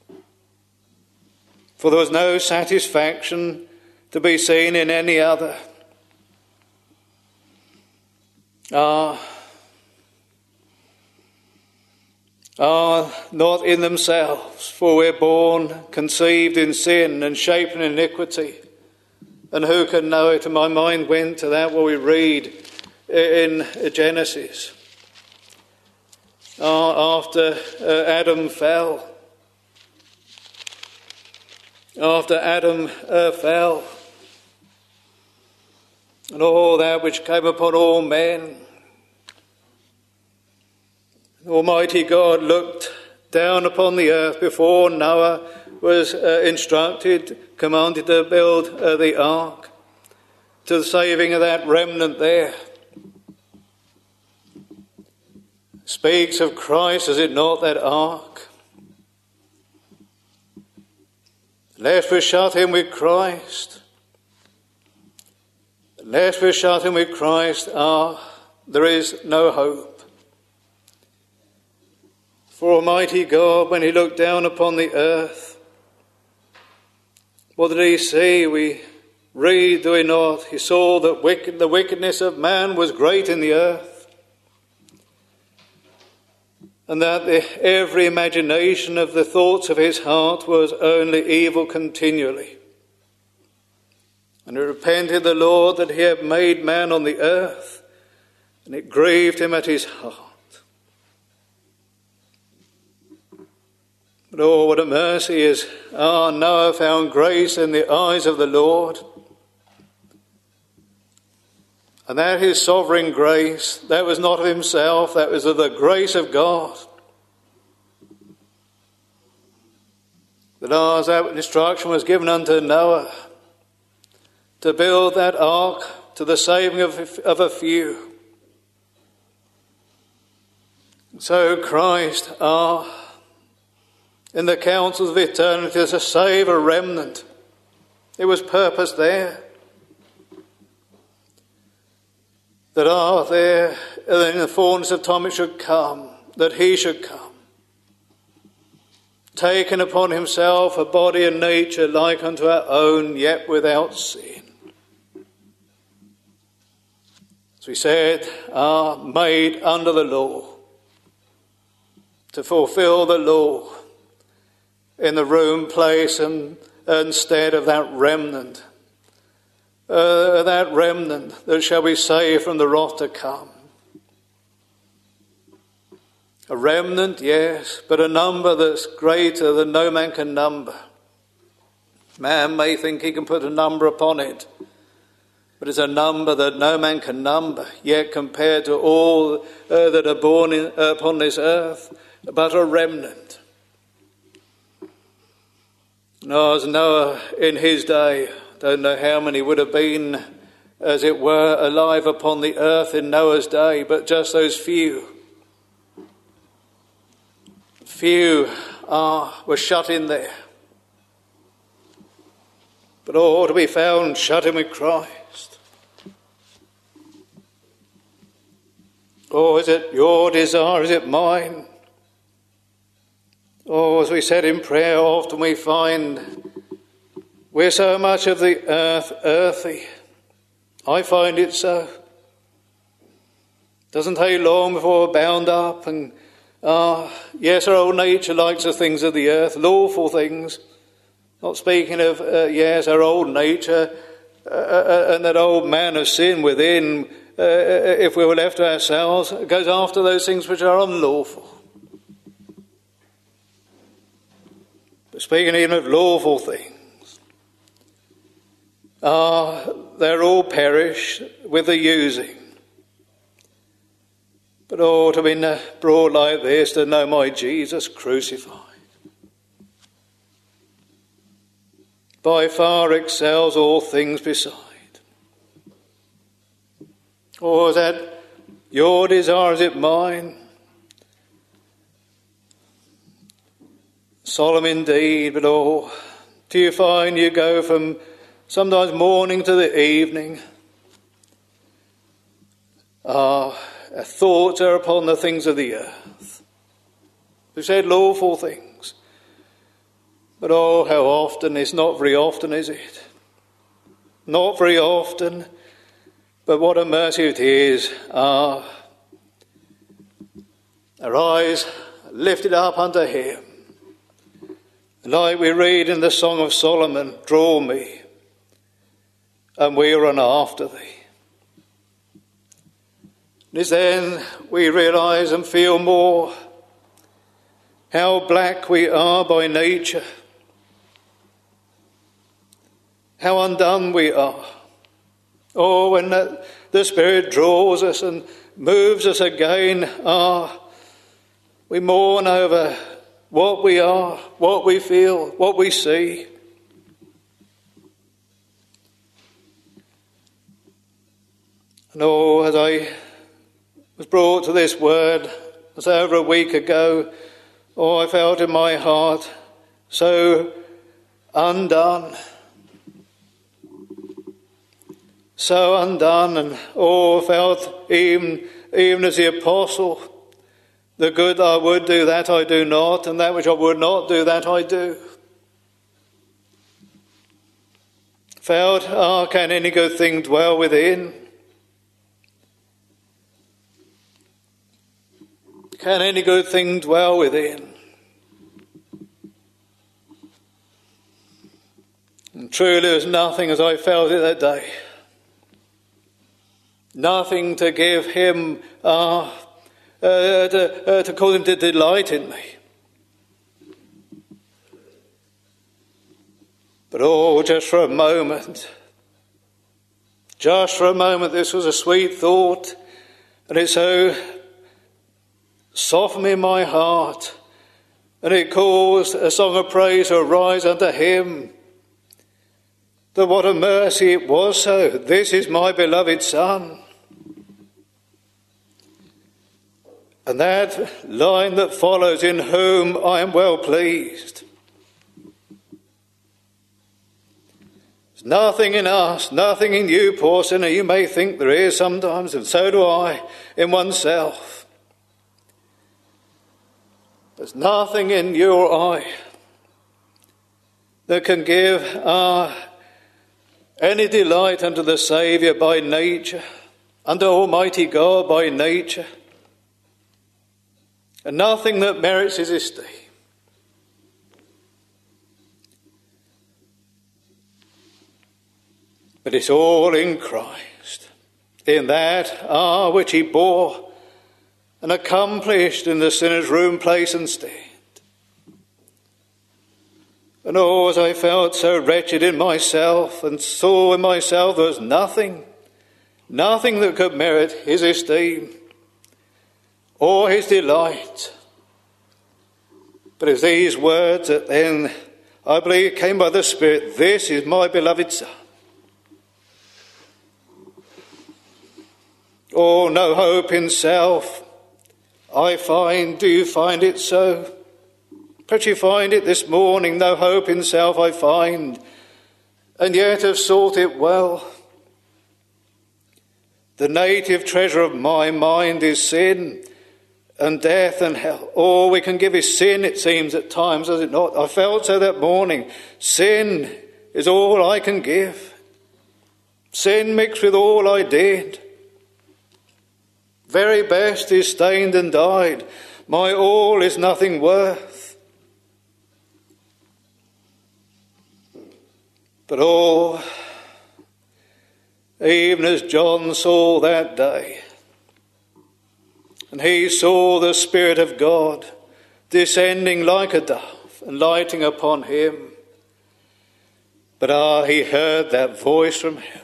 For there was no satisfaction to be seen in any other. Ah, are not in themselves, for we're born, conceived in sin and shaped in iniquity. And who can know it? And my mind went to that what we read in Genesis. Uh, after uh, Adam fell. After Adam uh, fell. And all that which came upon all men. Almighty God looked down upon the earth before Noah was uh, instructed, commanded to build uh, the ark, to the saving of that remnant there. Speaks of Christ, is it not, that ark? Lest we shut in with Christ. Lest we shut in with Christ, ah, there is no hope. For Almighty God, when he looked down upon the earth, what did he see? We read, do we not? He saw that wicked, the wickedness of man was great in the earth, and that the, every imagination of the thoughts of his heart was only evil continually. And he repented the Lord that he had made man on the earth, and it grieved him at his heart. But oh, what a mercy is, ah, Noah found grace in the eyes of the Lord. And that his sovereign grace, that was not of himself, that was of the grace of God. That as that instruction was given unto Noah to build that ark to the saving of, of a few. So Christ, ah, in the councils of eternity, to save a remnant. It was purpose there. That ah, there, in the fullness of time it should come, that he should come. Taken upon himself a body and nature like unto our own, yet without sin. As we said, ah, made under the law, to fulfill the law, in the room, place, and instead of that remnant, uh, that remnant that shall be saved from the wrath to come. A remnant, yes, but a number that's greater than no man can number. Man may think he can put a number upon it, but it's a number that no man can number, yet compared to all uh, that are born in, uh, upon this earth, but a remnant. No, as Noah in his day, don't know how many would have been, as it were, alive upon the earth in Noah's day, but just those few. Few ah, were shut in there. But all to be found shut in with Christ. Oh, is it your desire? Is it mine? Oh, as we said in prayer, often we find we're so much of the earth earthy. I find it so. Doesn't take long before we're bound up and, ah, yes, our old nature likes the things of the earth, lawful things. Not speaking of, uh, yes, our old nature uh, uh, and that old man of sin within, uh, if we were left to ourselves, goes after those things which are unlawful. Speaking even of lawful things, ah, they're all perish with the using. But oh, to be brought like this, to know my Jesus crucified, by far excels all things beside. Or is that your desire, is it mine? Solemn indeed, but oh, do you find you go from sometimes morning to the evening? Ah, our thoughts are upon the things of the earth. We said lawful things. But oh, how often, it's not very often, is it? Not very often, but what a mercy it is. Ah, our eyes lifted up unto him. Like we read in the Song of Solomon, draw me, and we run after thee. It is then we realise and feel more how black we are by nature, how undone we are. Oh, when the, the Spirit draws us and moves us again, ah, we mourn over what we are, what we feel, what we see. And oh, as I was brought to this word, as over a week ago, oh, I felt in my heart so undone. So undone, and oh, felt even, even as the apostle, the good I would do, that I do not, and that which I would not do, that I do. Felt, ah, oh, can any good thing dwell within? Can any good thing dwell within? And truly there was nothing as I felt it that day. Nothing to give him, uh, uh, to, uh, to cause him to delight in me. But oh, just for a moment, just for a moment, this was a sweet thought, and it so softened me in my heart, and it caused a song of praise to arise unto him. That what a mercy it was so. This is my beloved Son. And that line that follows, in whom I am well pleased. There's nothing in us, nothing in you, poor sinner. You may think there is sometimes, and so do I, in oneself. There's nothing in you or I that can give uh, any delight unto the Saviour by nature, unto Almighty God by nature. And nothing that merits his esteem. But it's all in Christ, in that ah which he bore and accomplished in the sinner's room, place and stand. And oh, as I felt so wretched in myself and saw in myself there was nothing, nothing that could merit his esteem or his delight. But it's these words that then, I believe, came by the Spirit. This is my beloved Son. Oh, no hope in self. I find, do you find it so? Perhaps you find it this morning. No hope in self I find, and yet have sought it well. The native treasure of my mind is sin and death and hell. All we can give is sin, it seems at times, does it not? I felt so that morning. Sin is all I can give. Sin mixed with all I did. Very best is stained and dyed. My all is nothing worth. But oh, even as John saw that day, and he saw the Spirit of God descending like a dove and lighting upon him. But ah, he heard that voice from heaven.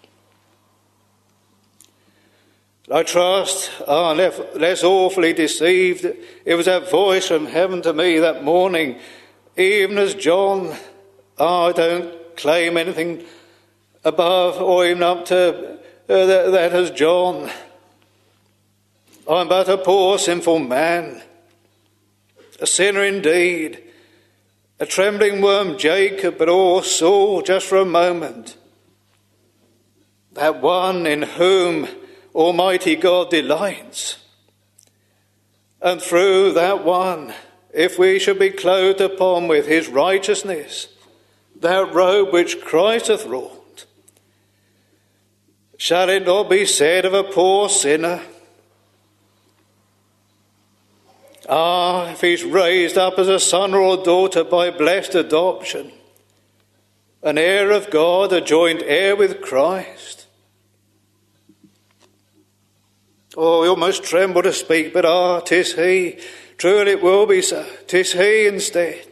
I trust, ah, less, less awfully deceived, it was that voice from heaven to me that morning, even as John. Ah, I don't claim anything above or even up to uh, that, that as John. I'm but a poor sinful man, a sinner indeed, a trembling worm Jacob, but all saw just for a moment that one in whom Almighty God delights. And through that one, if we should be clothed upon with his righteousness, that robe which Christ hath wrought, shall it not be said of a poor sinner, ah, if he's raised up as a son or a daughter by blessed adoption, an heir of God, a joint heir with Christ. Oh, we almost tremble to speak, but ah, 'tis he. Truly it will be so. 'Tis he instead.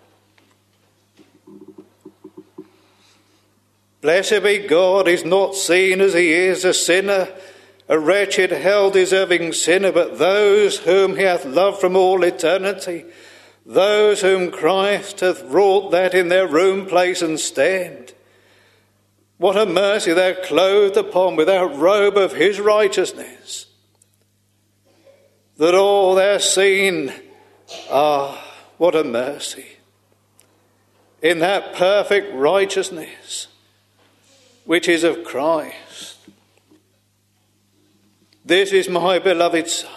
Blessed be God, he's not seen as he is, a sinner, a wretched, hell-deserving sinner, but those whom he hath loved from all eternity, those whom Christ hath wrought that in their room, place and stand. What a mercy they're clothed upon with that robe of his righteousness, that all they're seen, ah, what a mercy, in that perfect righteousness which is of Christ. This is my beloved Son,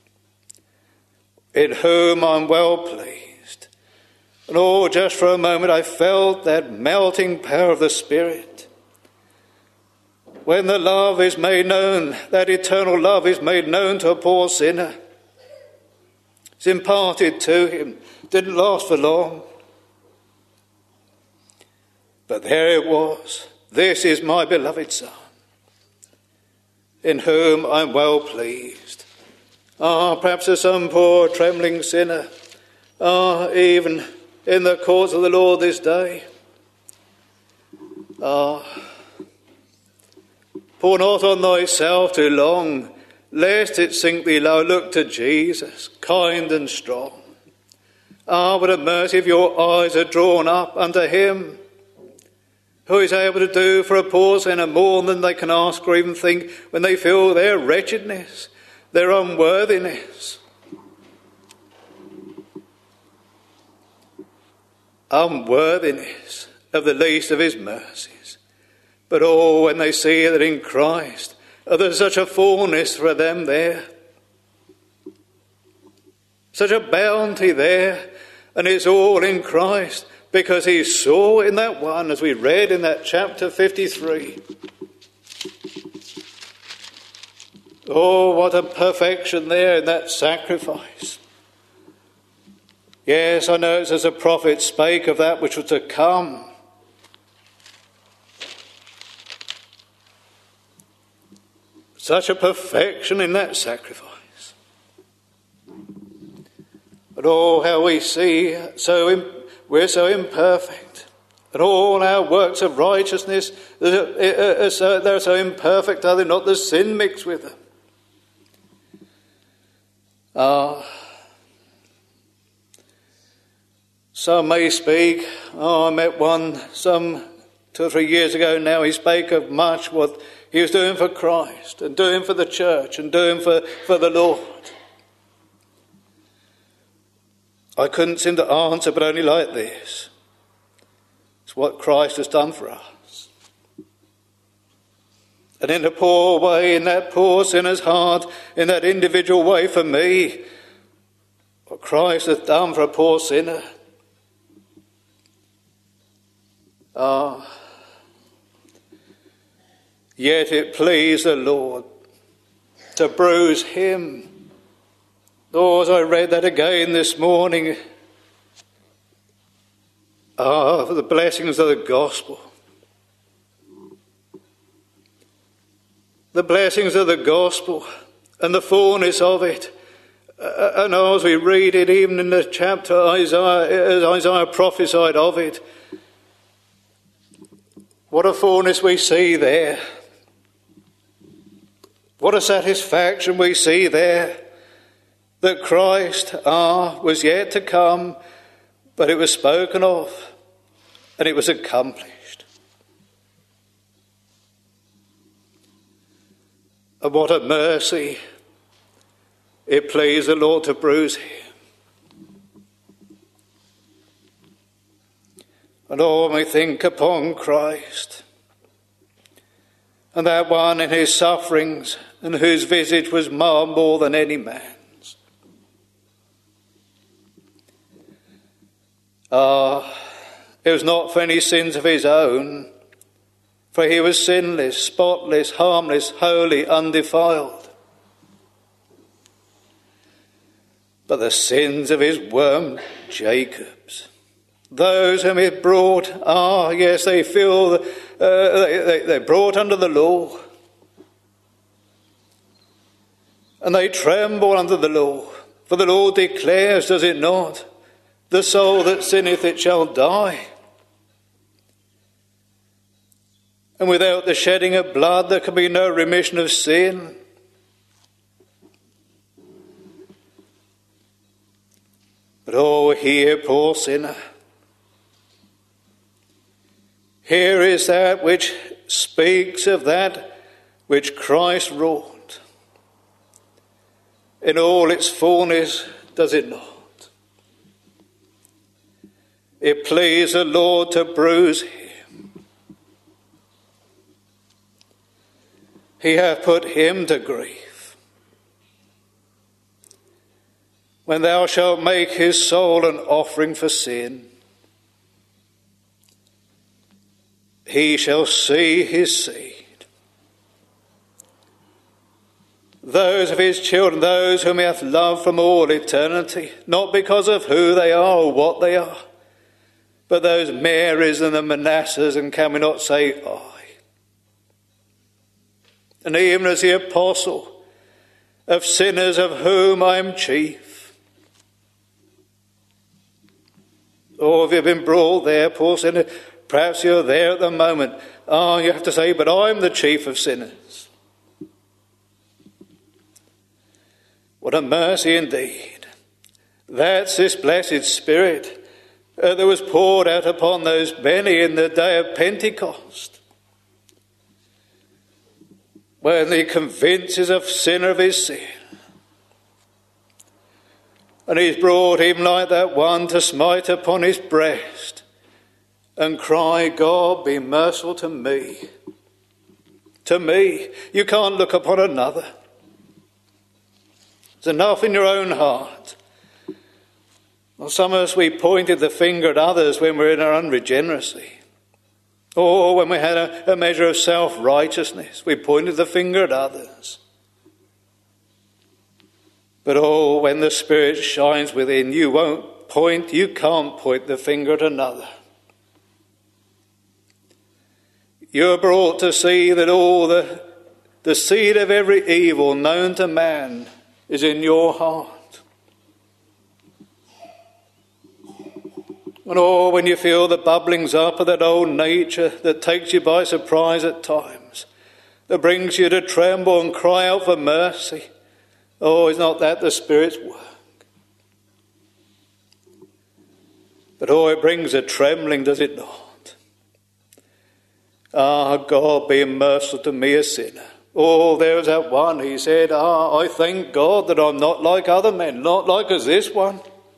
in whom I'm well pleased. And oh, just for a moment I felt that melting power of the Spirit. When the love is made known, that eternal love is made known to a poor sinner, it's imparted to him, didn't last for long. But there it was. This is my beloved Son, in whom I'm well pleased. Ah, perhaps there's some poor trembling sinner, ah, even in the courts of the Lord this day. Ah, pour not on thyself too long, lest it sink thee low. Look to Jesus, kind and strong. Ah, what a mercy if your eyes are drawn up unto him, who is able to do for a poor sinner more than they can ask or even think when they feel their wretchedness, their unworthiness. Unworthiness of the least of his mercies. But oh, when they see that in Christ, oh, there's such a fullness for them there, such a bounty there, and it's all in Christ. Because he saw in that one, as we read in that chapter fifty-three. Oh, what a perfection there in that sacrifice. Yes, I know it's as a prophet spake of that which was to come. Such a perfection in that sacrifice. But oh, how we see so imp- we're so imperfect, and all our works of righteousness, they're so imperfect, are they not? There's sin mixed with them. Ah, some may speak. Oh, I met one some two or three years ago now. He spake of much what he was doing for Christ and doing for the church and doing for, for the Lord. I couldn't seem to answer, but only like this. It's what Christ has done for us. And in a poor way, in that poor sinner's heart, in that individual way for me, what Christ has done for a poor sinner. Ah, yet it pleased the Lord to bruise him. Oh, as I read that again this morning, ah, for the blessings of the gospel. The blessings of the gospel and the fullness of it. Uh, and as we read it, even in the chapter Isaiah, as Isaiah prophesied of it, what a fullness we see there. What a satisfaction we see there. That Christ, ah, was yet to come, but it was spoken of, and it was accomplished. And what a mercy it pleased the Lord to bruise him. And all may think upon Christ, and that one in his sufferings, and whose visage was marred more than any man. Ah, it was not for any sins of his own, for he was sinless, spotless, harmless, holy, undefiled. But the sins of his worm Jacob's, Those whom he brought, ah, yes, they feel, uh, they, they, they're brought under the law. And they tremble under the law. For the Lord declares, does it not? The soul that sinneth, it shall die. And without the shedding of blood, there can be no remission of sin. But oh, here, poor sinner, here is that which speaks of that which Christ wrought. In all its fullness, does it not? It pleased the Lord to bruise him. He hath put him to grief. When thou shalt make his soul an offering for sin, he shall see his seed. Those of his children, those whom he hath loved from all eternity, not because of who they are or what they are, but those Marys and the Manassehs, and can we not say I? And even as the apostle, of sinners of whom I am chief. Or have you been brought there, poor sinner? Perhaps you're there at the moment. Oh, you have to say, but I'm the chief of sinners. What a mercy indeed. That's this blessed Spirit uh, that was poured out upon those many in the day of Pentecost, when he convinces a sinner of his sin. And he's brought him like that one to smite upon his breast and cry, God, be merciful to me. To me. You can't look upon another. There's enough in your own heart. Well, some of us, we pointed the finger at others when we're in our unregeneracy. Or when we had a, a measure of self-righteousness, we pointed the finger at others. But oh, when the Spirit shines within, you won't point, you can't point the finger at another. You're brought to see that all the, the seed of every evil known to man is in your heart. And oh, when you feel the bubblings up of that old nature that takes you by surprise at times, that brings you to tremble and cry out for mercy, oh, is not that the Spirit's work? But oh, it brings a trembling, does it not? Ah, God, be merciful to me, a sinner. Oh, there's that one, he said, ah, I thank God that I'm not like other men, not like as this one.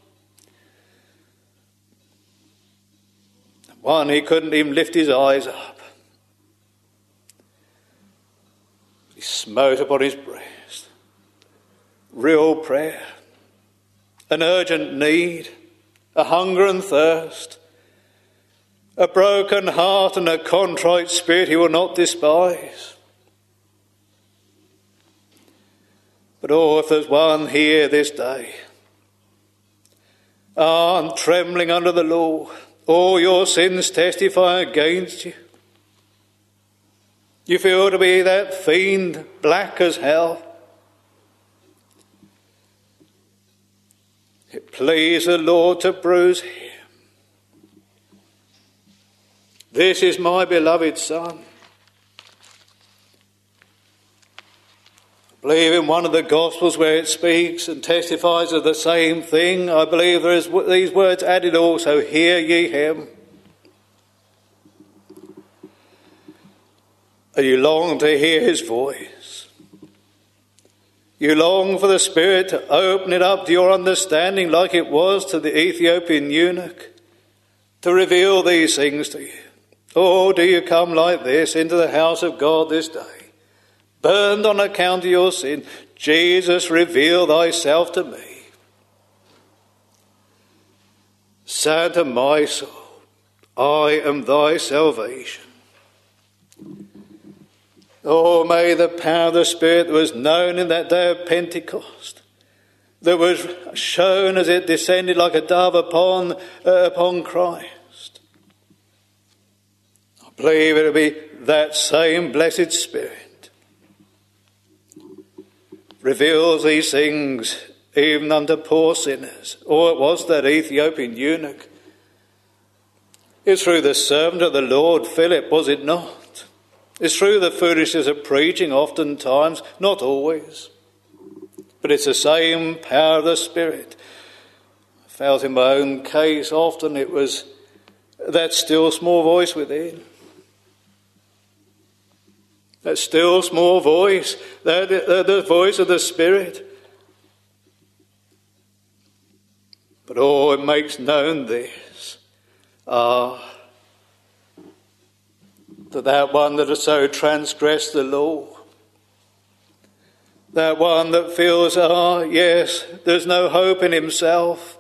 One, he couldn't even lift his eyes up. He smote upon his breast. Real prayer, an urgent need, a hunger and thirst, a broken heart and a contrite spirit he will not despise. But oh, if there's one here this day, ah, and trembling under the law, all your sins testify against you. You feel to be that fiend, black as hell. It pleased the Lord to bruise him. This is my beloved Son. I believe in one of the Gospels where it speaks and testifies of the same thing. I believe there is these words added also, hear ye him. And you long to hear his voice. You long for the Spirit to open it up to your understanding like it was to the Ethiopian eunuch, to reveal these things to you. Oh, do you come like this into the house of God this day? Burned on account of your sin, Jesus, reveal thyself to me. Santa my soul, I am thy salvation. Oh, may the power of the Spirit that was known in that day of Pentecost that was shown as it descended like a dove upon, uh, upon Christ. I believe it will be that same blessed Spirit reveals these things even unto poor sinners. Or it was that Ethiopian eunuch. It's through the servant of the Lord, Philip, was it not? It's through the foolishness of preaching oftentimes, not always. But it's the same power of the Spirit. I felt in my own case often it was that still small voice within. That still small voice, that uh, the voice of the Spirit. But oh, it makes known this. Ah, that that one that has so transgressed the law, that one that feels, ah, yes, there's no hope in himself.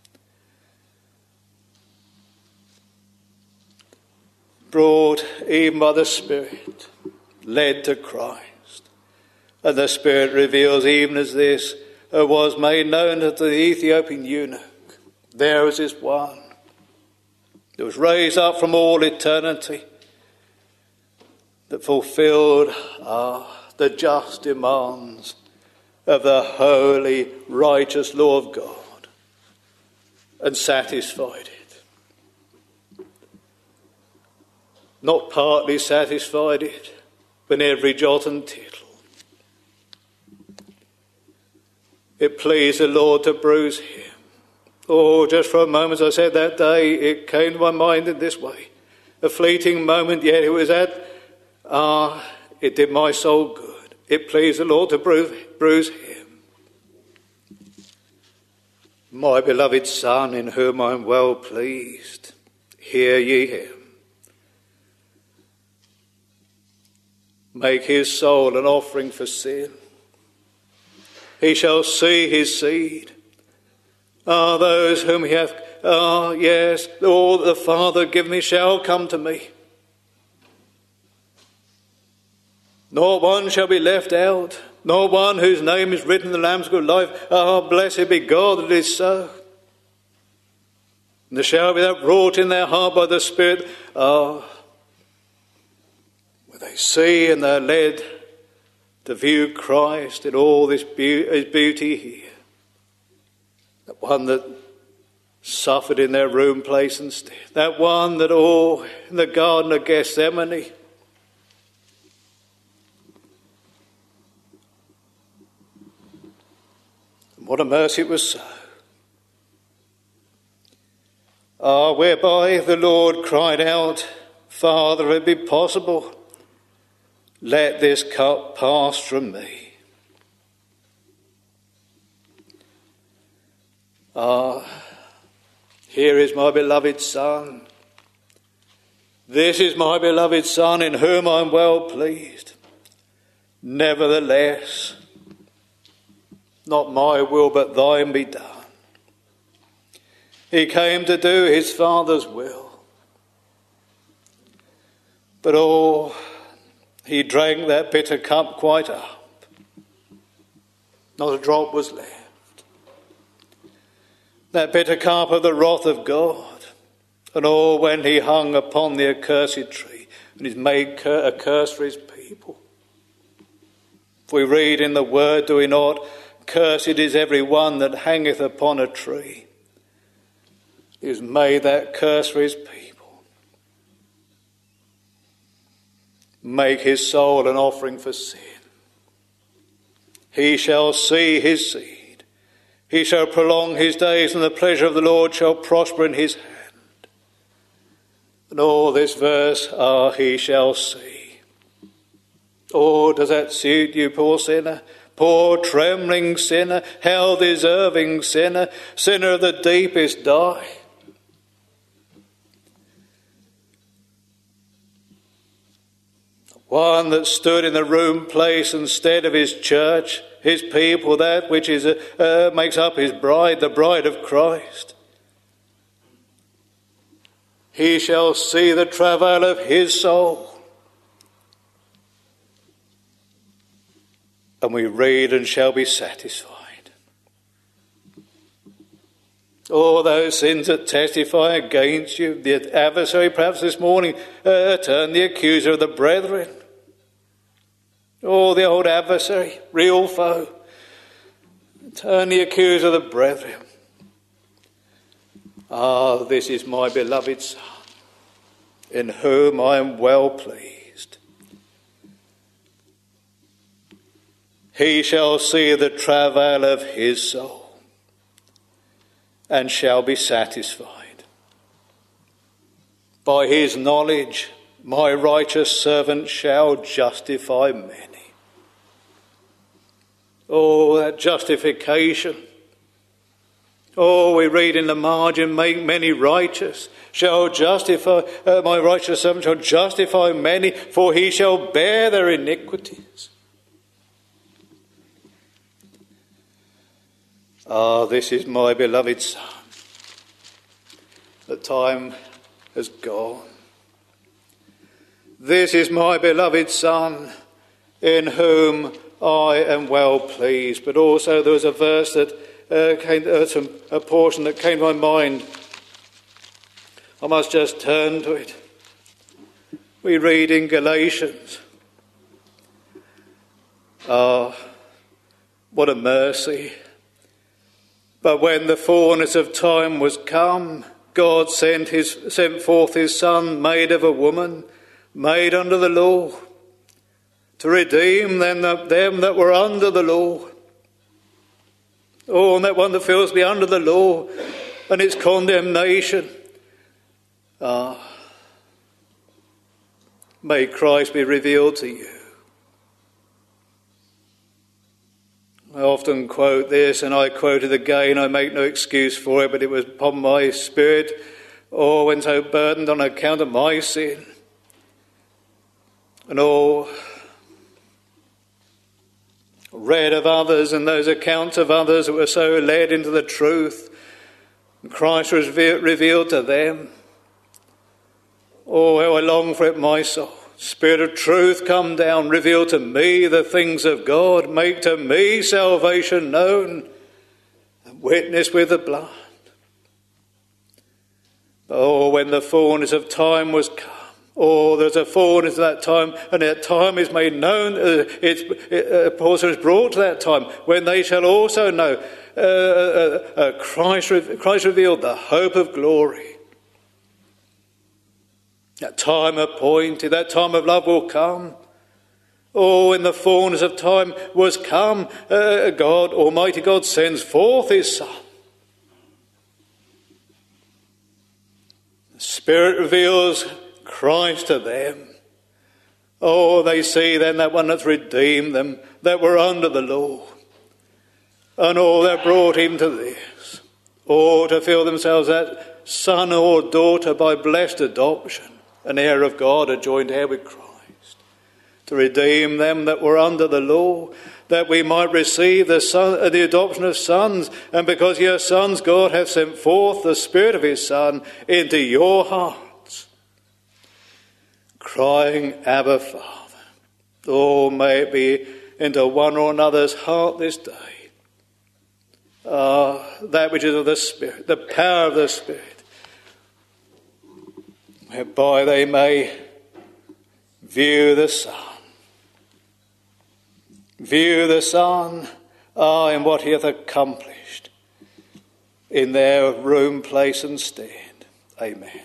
Brought even by the Spirit, led to Christ. And the Spirit reveals even as this uh, was made known to the Ethiopian eunuch. There was this one that was raised up from all eternity, that fulfilled ah, the just demands of the holy, righteous law of God and satisfied it. Not partly satisfied it, but in every jot and tittle. It pleased the Lord to bruise him. Oh, just for a moment, as I said that day, it came to my mind in this way. A fleeting moment, yet it was at, ah, it did my soul good. It pleased the Lord to bruise, bruise him. My beloved Son, in whom I am well pleased, hear ye him. Make his soul an offering for sin. He shall see his seed. Ah, those whom he hath, ah, yes, all that the Father give me shall come to me. Not one shall be left out, not one whose name is written in the Lamb's Book of Life. Ah, blessed be God that it is so. And there shall be that wrought in their heart by the Spirit, ah, where they see and they're led to view Christ in all this beauty here. That one that suffered in their room place and stead. That one that, oh, in the Garden of Gethsemane, what a mercy it was so. Ah, whereby the Lord cried out, Father, if it be possible, let this cup pass from me. Ah, here is my beloved Son. This is my beloved Son in whom I am well pleased. Nevertheless, not my will, but thine be done. He came to do his Father's will. But oh, he drank that bitter cup quite up. Not a drop was left. That bitter cup of the wrath of God. And oh, when he hung upon the accursed tree and is made a curse for his people. If we read in the word, do we not? Cursed is every one that hangeth upon a tree. He has made that curse for his people. Make his soul an offering for sin. He shall see his seed. He shall prolong his days, and the pleasure of the Lord shall prosper in his hand. And all this verse, ah, he shall see. Oh, does that suit you, poor sinner? Poor trembling sinner, hell-deserving sinner, sinner of the deepest dye. One that stood in the room place instead of his church, his people, that which is uh, makes up his bride, the bride of Christ. He shall see the travail of his soul. And we read and shall be satisfied. All those sins that testify against you, the adversary perhaps this morning, uh, turn the accuser of the brethren. Oh, the old adversary, real foe, turn the accuser of the brethren. Ah, this is my beloved Son, in whom I am well pleased. He shall see the travail of his soul, and shall be satisfied. By his knowledge, my righteous servant shall justify many. Oh, that justification. Oh, we read in the margin, make many righteous, shall justify, uh, my righteous servant shall justify many, for he shall bear their iniquities. Ah, this is my beloved Son. The time has gone. This is my beloved Son, in whom I am well pleased. But also there was a verse that uh, came, uh, some, a portion that came to my mind. I must just turn to it. We read in Galatians. Ah, what a mercy. But when the fullness of time was come, God sent his sent forth his Son, made of a woman, made under the law, to redeem them that, them that were under the law. Oh, and that one that feels to be under the law and its condemnation. Ah, may Christ be revealed to you. I often quote this, and I quote it again. I make no excuse for it, but it was upon my spirit, oh, when so burdened on account of my sin. And oh, read of others and those accounts of others that were so led into the truth. And Christ was revealed to them. Oh, how I long for it, my soul. Spirit of truth, come down, reveal to me the things of God, make to me salvation known, and witness with the blood. Oh, when the fullness of time was come, oh, there's a fullness of that time, and that time is made known, uh, it's, it, uh, also is brought to that time, when they shall also know uh, uh, uh, Christ, Christ revealed, the hope of glory. That time appointed, that time of love will come. Oh, in the fullness of time was come, uh, God, Almighty God, sends forth his Son. The Spirit reveals Christ to them. Oh, they see then that one that's redeemed them, that were under the law. And all that brought him to this. Oh, to feel themselves that son or daughter by blessed adoption. An heir of God, a joint heir with Christ, to redeem them that were under the law, that we might receive the, son, the adoption of sons. And because ye are sons, God hath sent forth the Spirit of his Son into your hearts, crying, Abba, Father. Oh, may it be into one or another's heart this day. Ah, that which is of the Spirit, the power of the Spirit, whereby they may view the Son. View the Son, ah, in what he hath accomplished in their room, place and stand. Amen.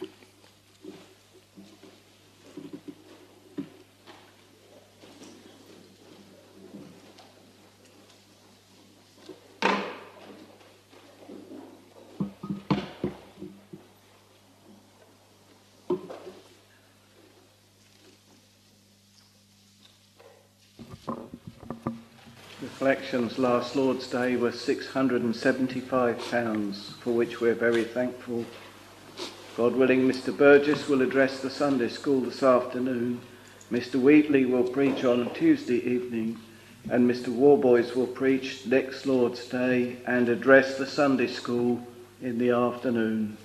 Collections last Lord's Day were six hundred and seventy-five pounds, for which we're very thankful. God willing, Mister Burgess will address the Sunday school this afternoon. Mister Wheatley will preach on Tuesday evening, and Mister Warboys will preach next Lord's Day and address the Sunday school in the afternoon.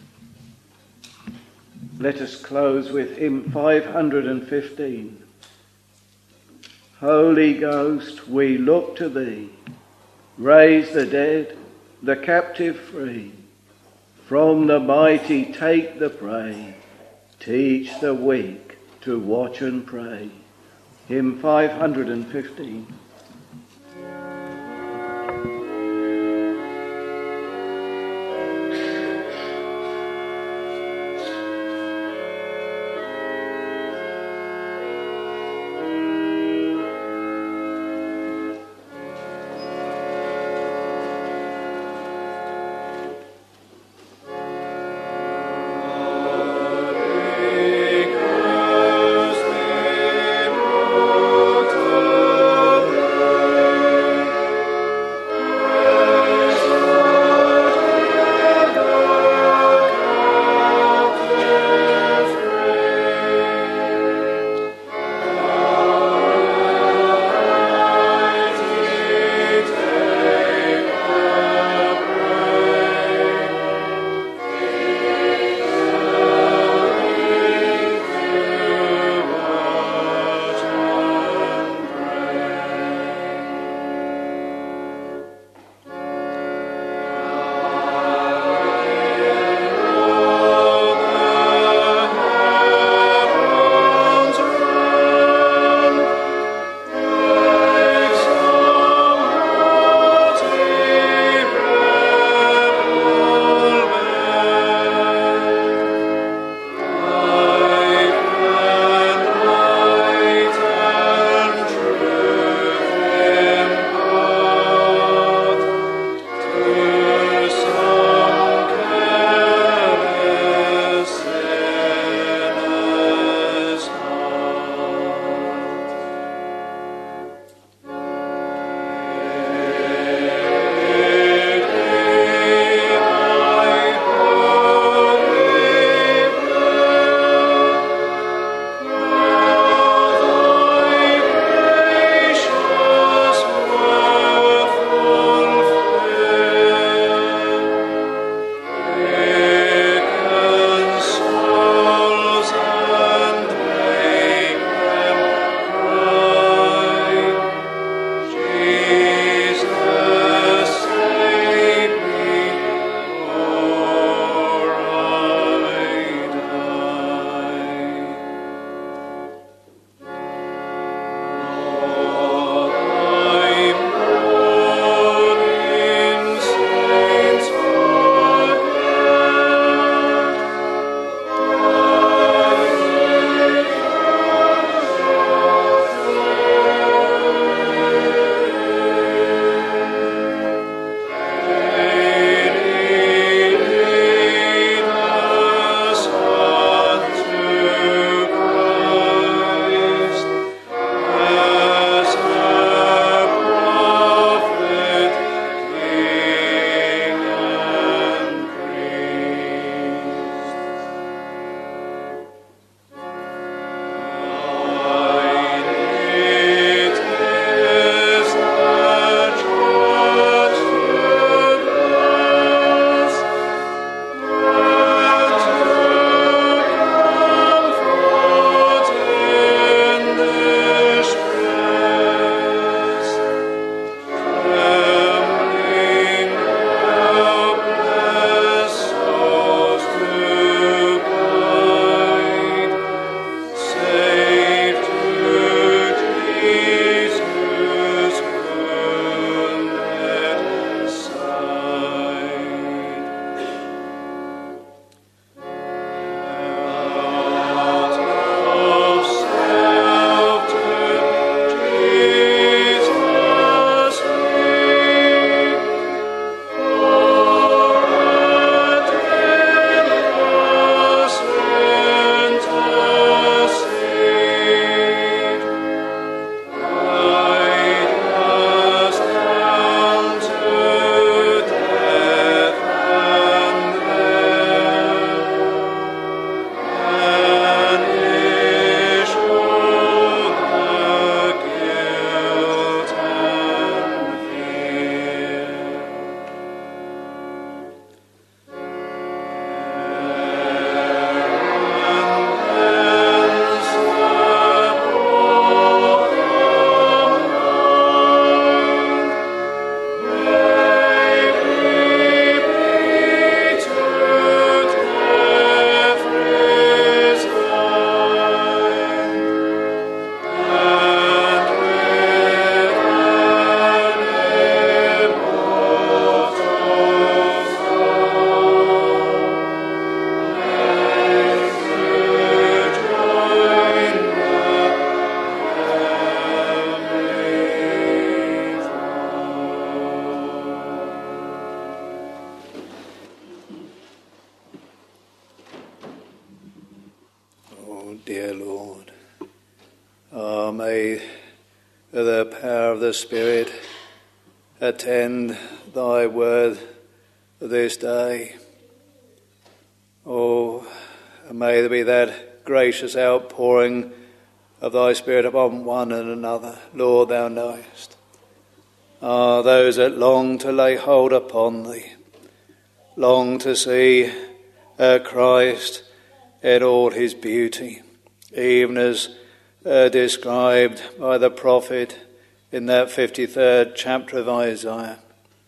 Let us close with hymn five hundred fifteen. Holy Ghost, we look to thee. Raise the dead, the captive free. From the mighty take the prey, teach the weak to watch and pray. Hymn five hundred fifteen. Because we dear Lord. Oh, may the power of the Spirit attend thy word this day. Oh, may there be that gracious outpouring of thy Spirit upon one and another. Lord, thou knowest. Ah, those that long to lay hold upon thee, long to see uh, Christ in all his beauty, even as uh, described by the prophet in that fifty-third chapter of Isaiah.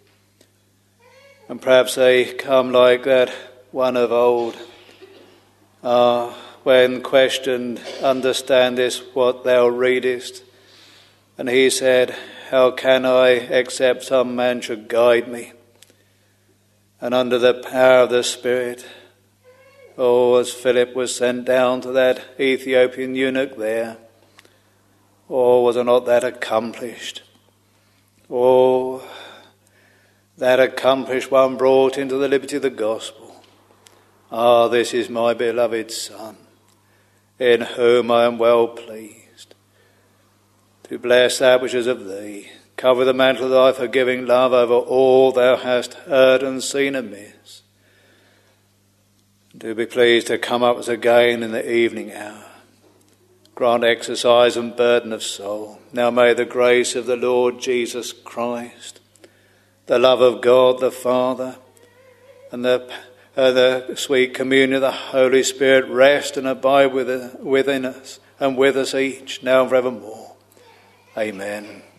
And perhaps they come like that one of old, uh, when questioned, understandest what thou readest? And he said, how can I, except some man should guide me? And under the power of the Spirit, oh, as Philip was sent down to that Ethiopian eunuch there, oh, was not that accomplished? Oh, that accomplished one brought into the liberty of the gospel. Ah, this is my beloved Son, in whom I am well pleased. To bless that which is of thee, cover the mantle of thy forgiving love over all thou hast heard and seen amiss. Do be pleased to come up as again in the evening hour. Grant exercise and burden of soul. Now may the grace of the Lord Jesus Christ, the love of God the Father, and the, uh, the sweet communion of the Holy Spirit rest and abide with, within us and with us each, now and forevermore. Amen.